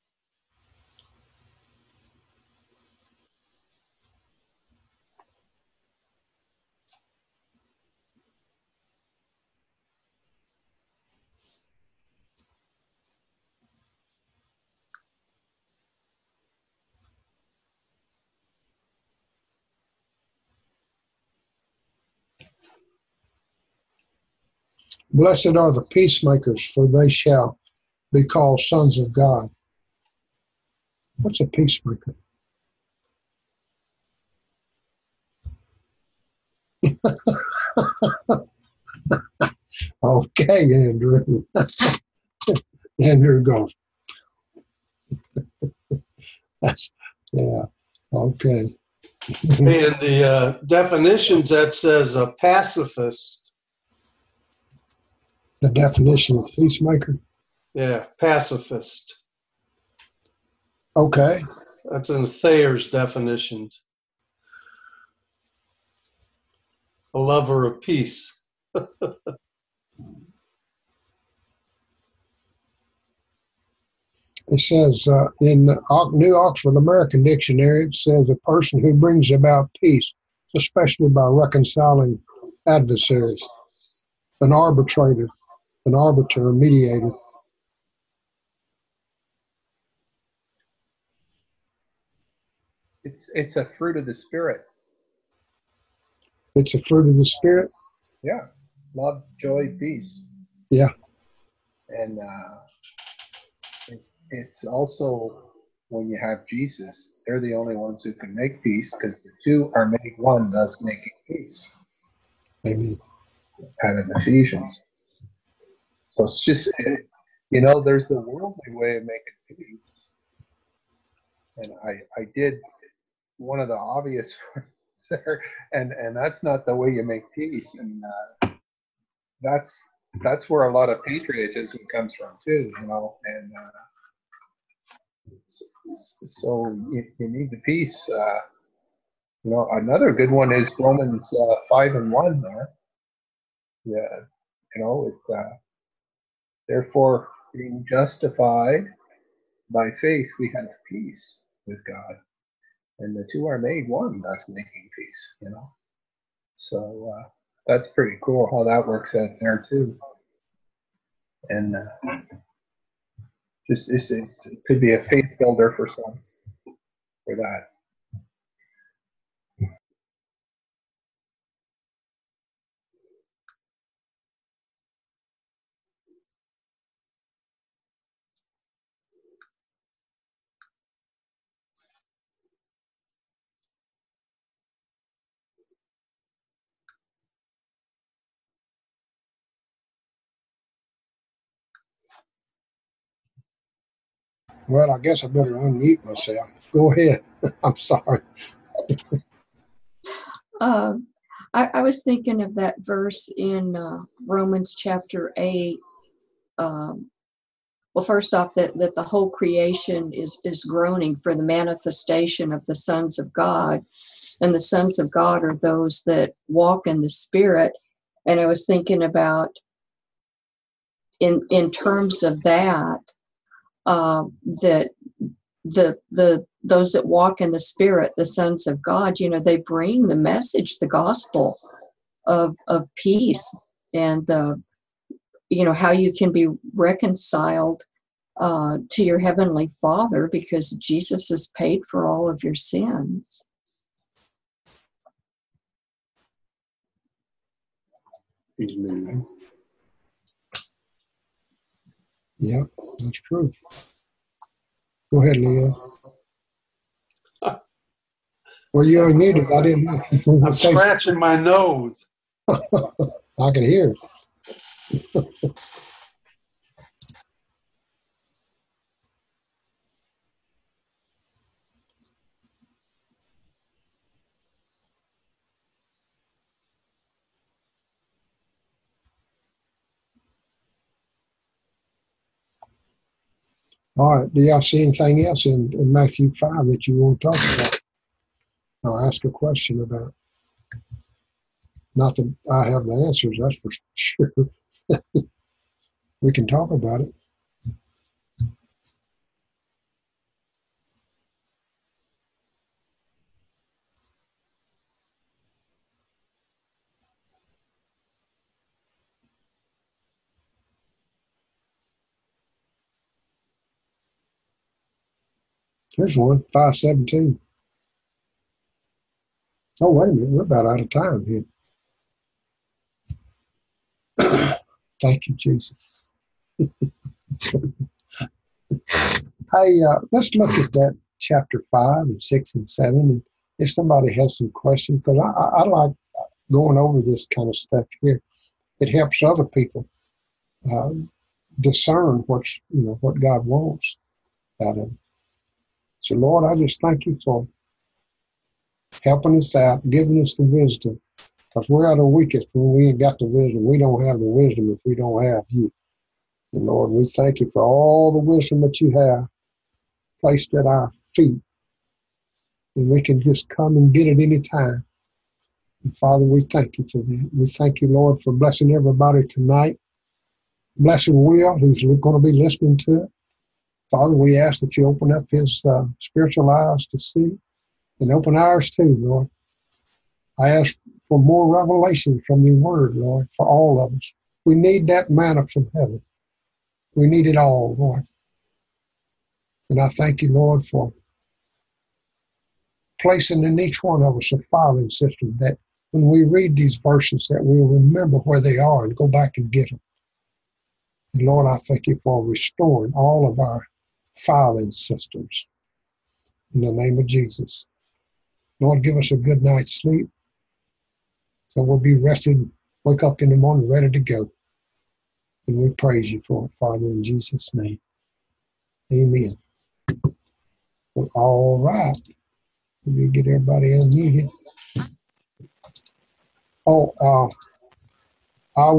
Blessed are the peacemakers, for they shall be called sons of God. What's a peacemaker? Okay, Andrew. Andrew goes. That's, yeah, okay. In the uh, definitions, that says a pacifist. The definition of peacemaker? Yeah, pacifist. Okay. That's in Thayer's definitions. A lover of peace. It says uh, in the New Oxford American Dictionary, it says a person who brings about peace, especially by reconciling adversaries, an arbitrator, an arbiter, a mediator. It's it's a fruit of the Spirit. It's a fruit of the Spirit? Yeah. Love, joy, peace. Yeah. And uh, it's, it's also when you have Jesus, they're the only ones who can make peace because the two are made one, thus making peace. Amen. Out of Ephesians. So it's just, you know, there's the worldly way of making peace. And I, I did one of the obvious ones there, and, and that's not the way you make peace. And uh, that's that's where a lot of patriotism comes from too, you know. And uh, so, so you, you need the peace. Uh, you know, another good one is Romans uh, five and one there. Yeah, you know, it, uh, therefore, being justified by faith, we have peace with God, and the two are made one, thus making peace. You know, so uh, that's pretty cool how that works out there too. And uh, just it's, it's, it could be a faith builder for some for that. Well, I guess I better unmute myself. Go ahead. I'm sorry. Um, I, I was thinking of that verse in uh, Romans chapter eight. Um, well, first off, that, that the whole creation is, is groaning for the manifestation of the sons of God. And the sons of God are those that walk in the Spirit. And I was thinking about, in, in terms of that, uh, that the the those that walk in the Spirit, the sons of God, you know, they bring the message, the gospel of of peace, and the, you know, how you can be reconciled uh, to your heavenly Father because Jesus has paid for all of your sins. Amen. Yep, that's true. Go ahead, Leo. Well, you unmuted. I didn't know. I'm scratching my nose. I can hear it. All right. Do y'all see anything else in, in Matthew five that you want to talk about? I'll ask a question about. Not that I have the answers, that's for sure. We can talk about it. Here's one, five seventeen. Oh, wait a minute. We're about out of time here. Thank you, Jesus. Hey, uh, let's look at that chapter five and six and seven. And if somebody has some questions, because I, I, I like going over this kind of stuff here. It helps other people uh, discern what's, you know, what God wants out of them. So, Lord, I just thank you for helping us out, giving us the wisdom. Because we're at our weakest when we ain't got the wisdom. We don't have the wisdom if we don't have you. And Lord, we thank you for all the wisdom that you have placed at our feet. And we can just come and get it any time. And Father, we thank you for that. We thank you, Lord, for blessing everybody tonight. Blessing Will, who's going to be listening to it. Father, we ask that you open up his uh, spiritual eyes to see and open ours too, Lord. I ask for more revelation from your word, Lord, for all of us. We need that manna from heaven. We need it all, Lord. And I thank you, Lord, for placing in each one of us a filing system that when we read these verses that we'll remember where they are and go back and get them. And Lord, I thank you for restoring all of our filing systems in the name of Jesus. Lord, give us a good night's sleep so we'll be rested, wake up in the morning ready to go. And we praise you for it, Father, in Jesus' name. Amen. Well, all right. Let me get everybody unmuted. Oh, uh,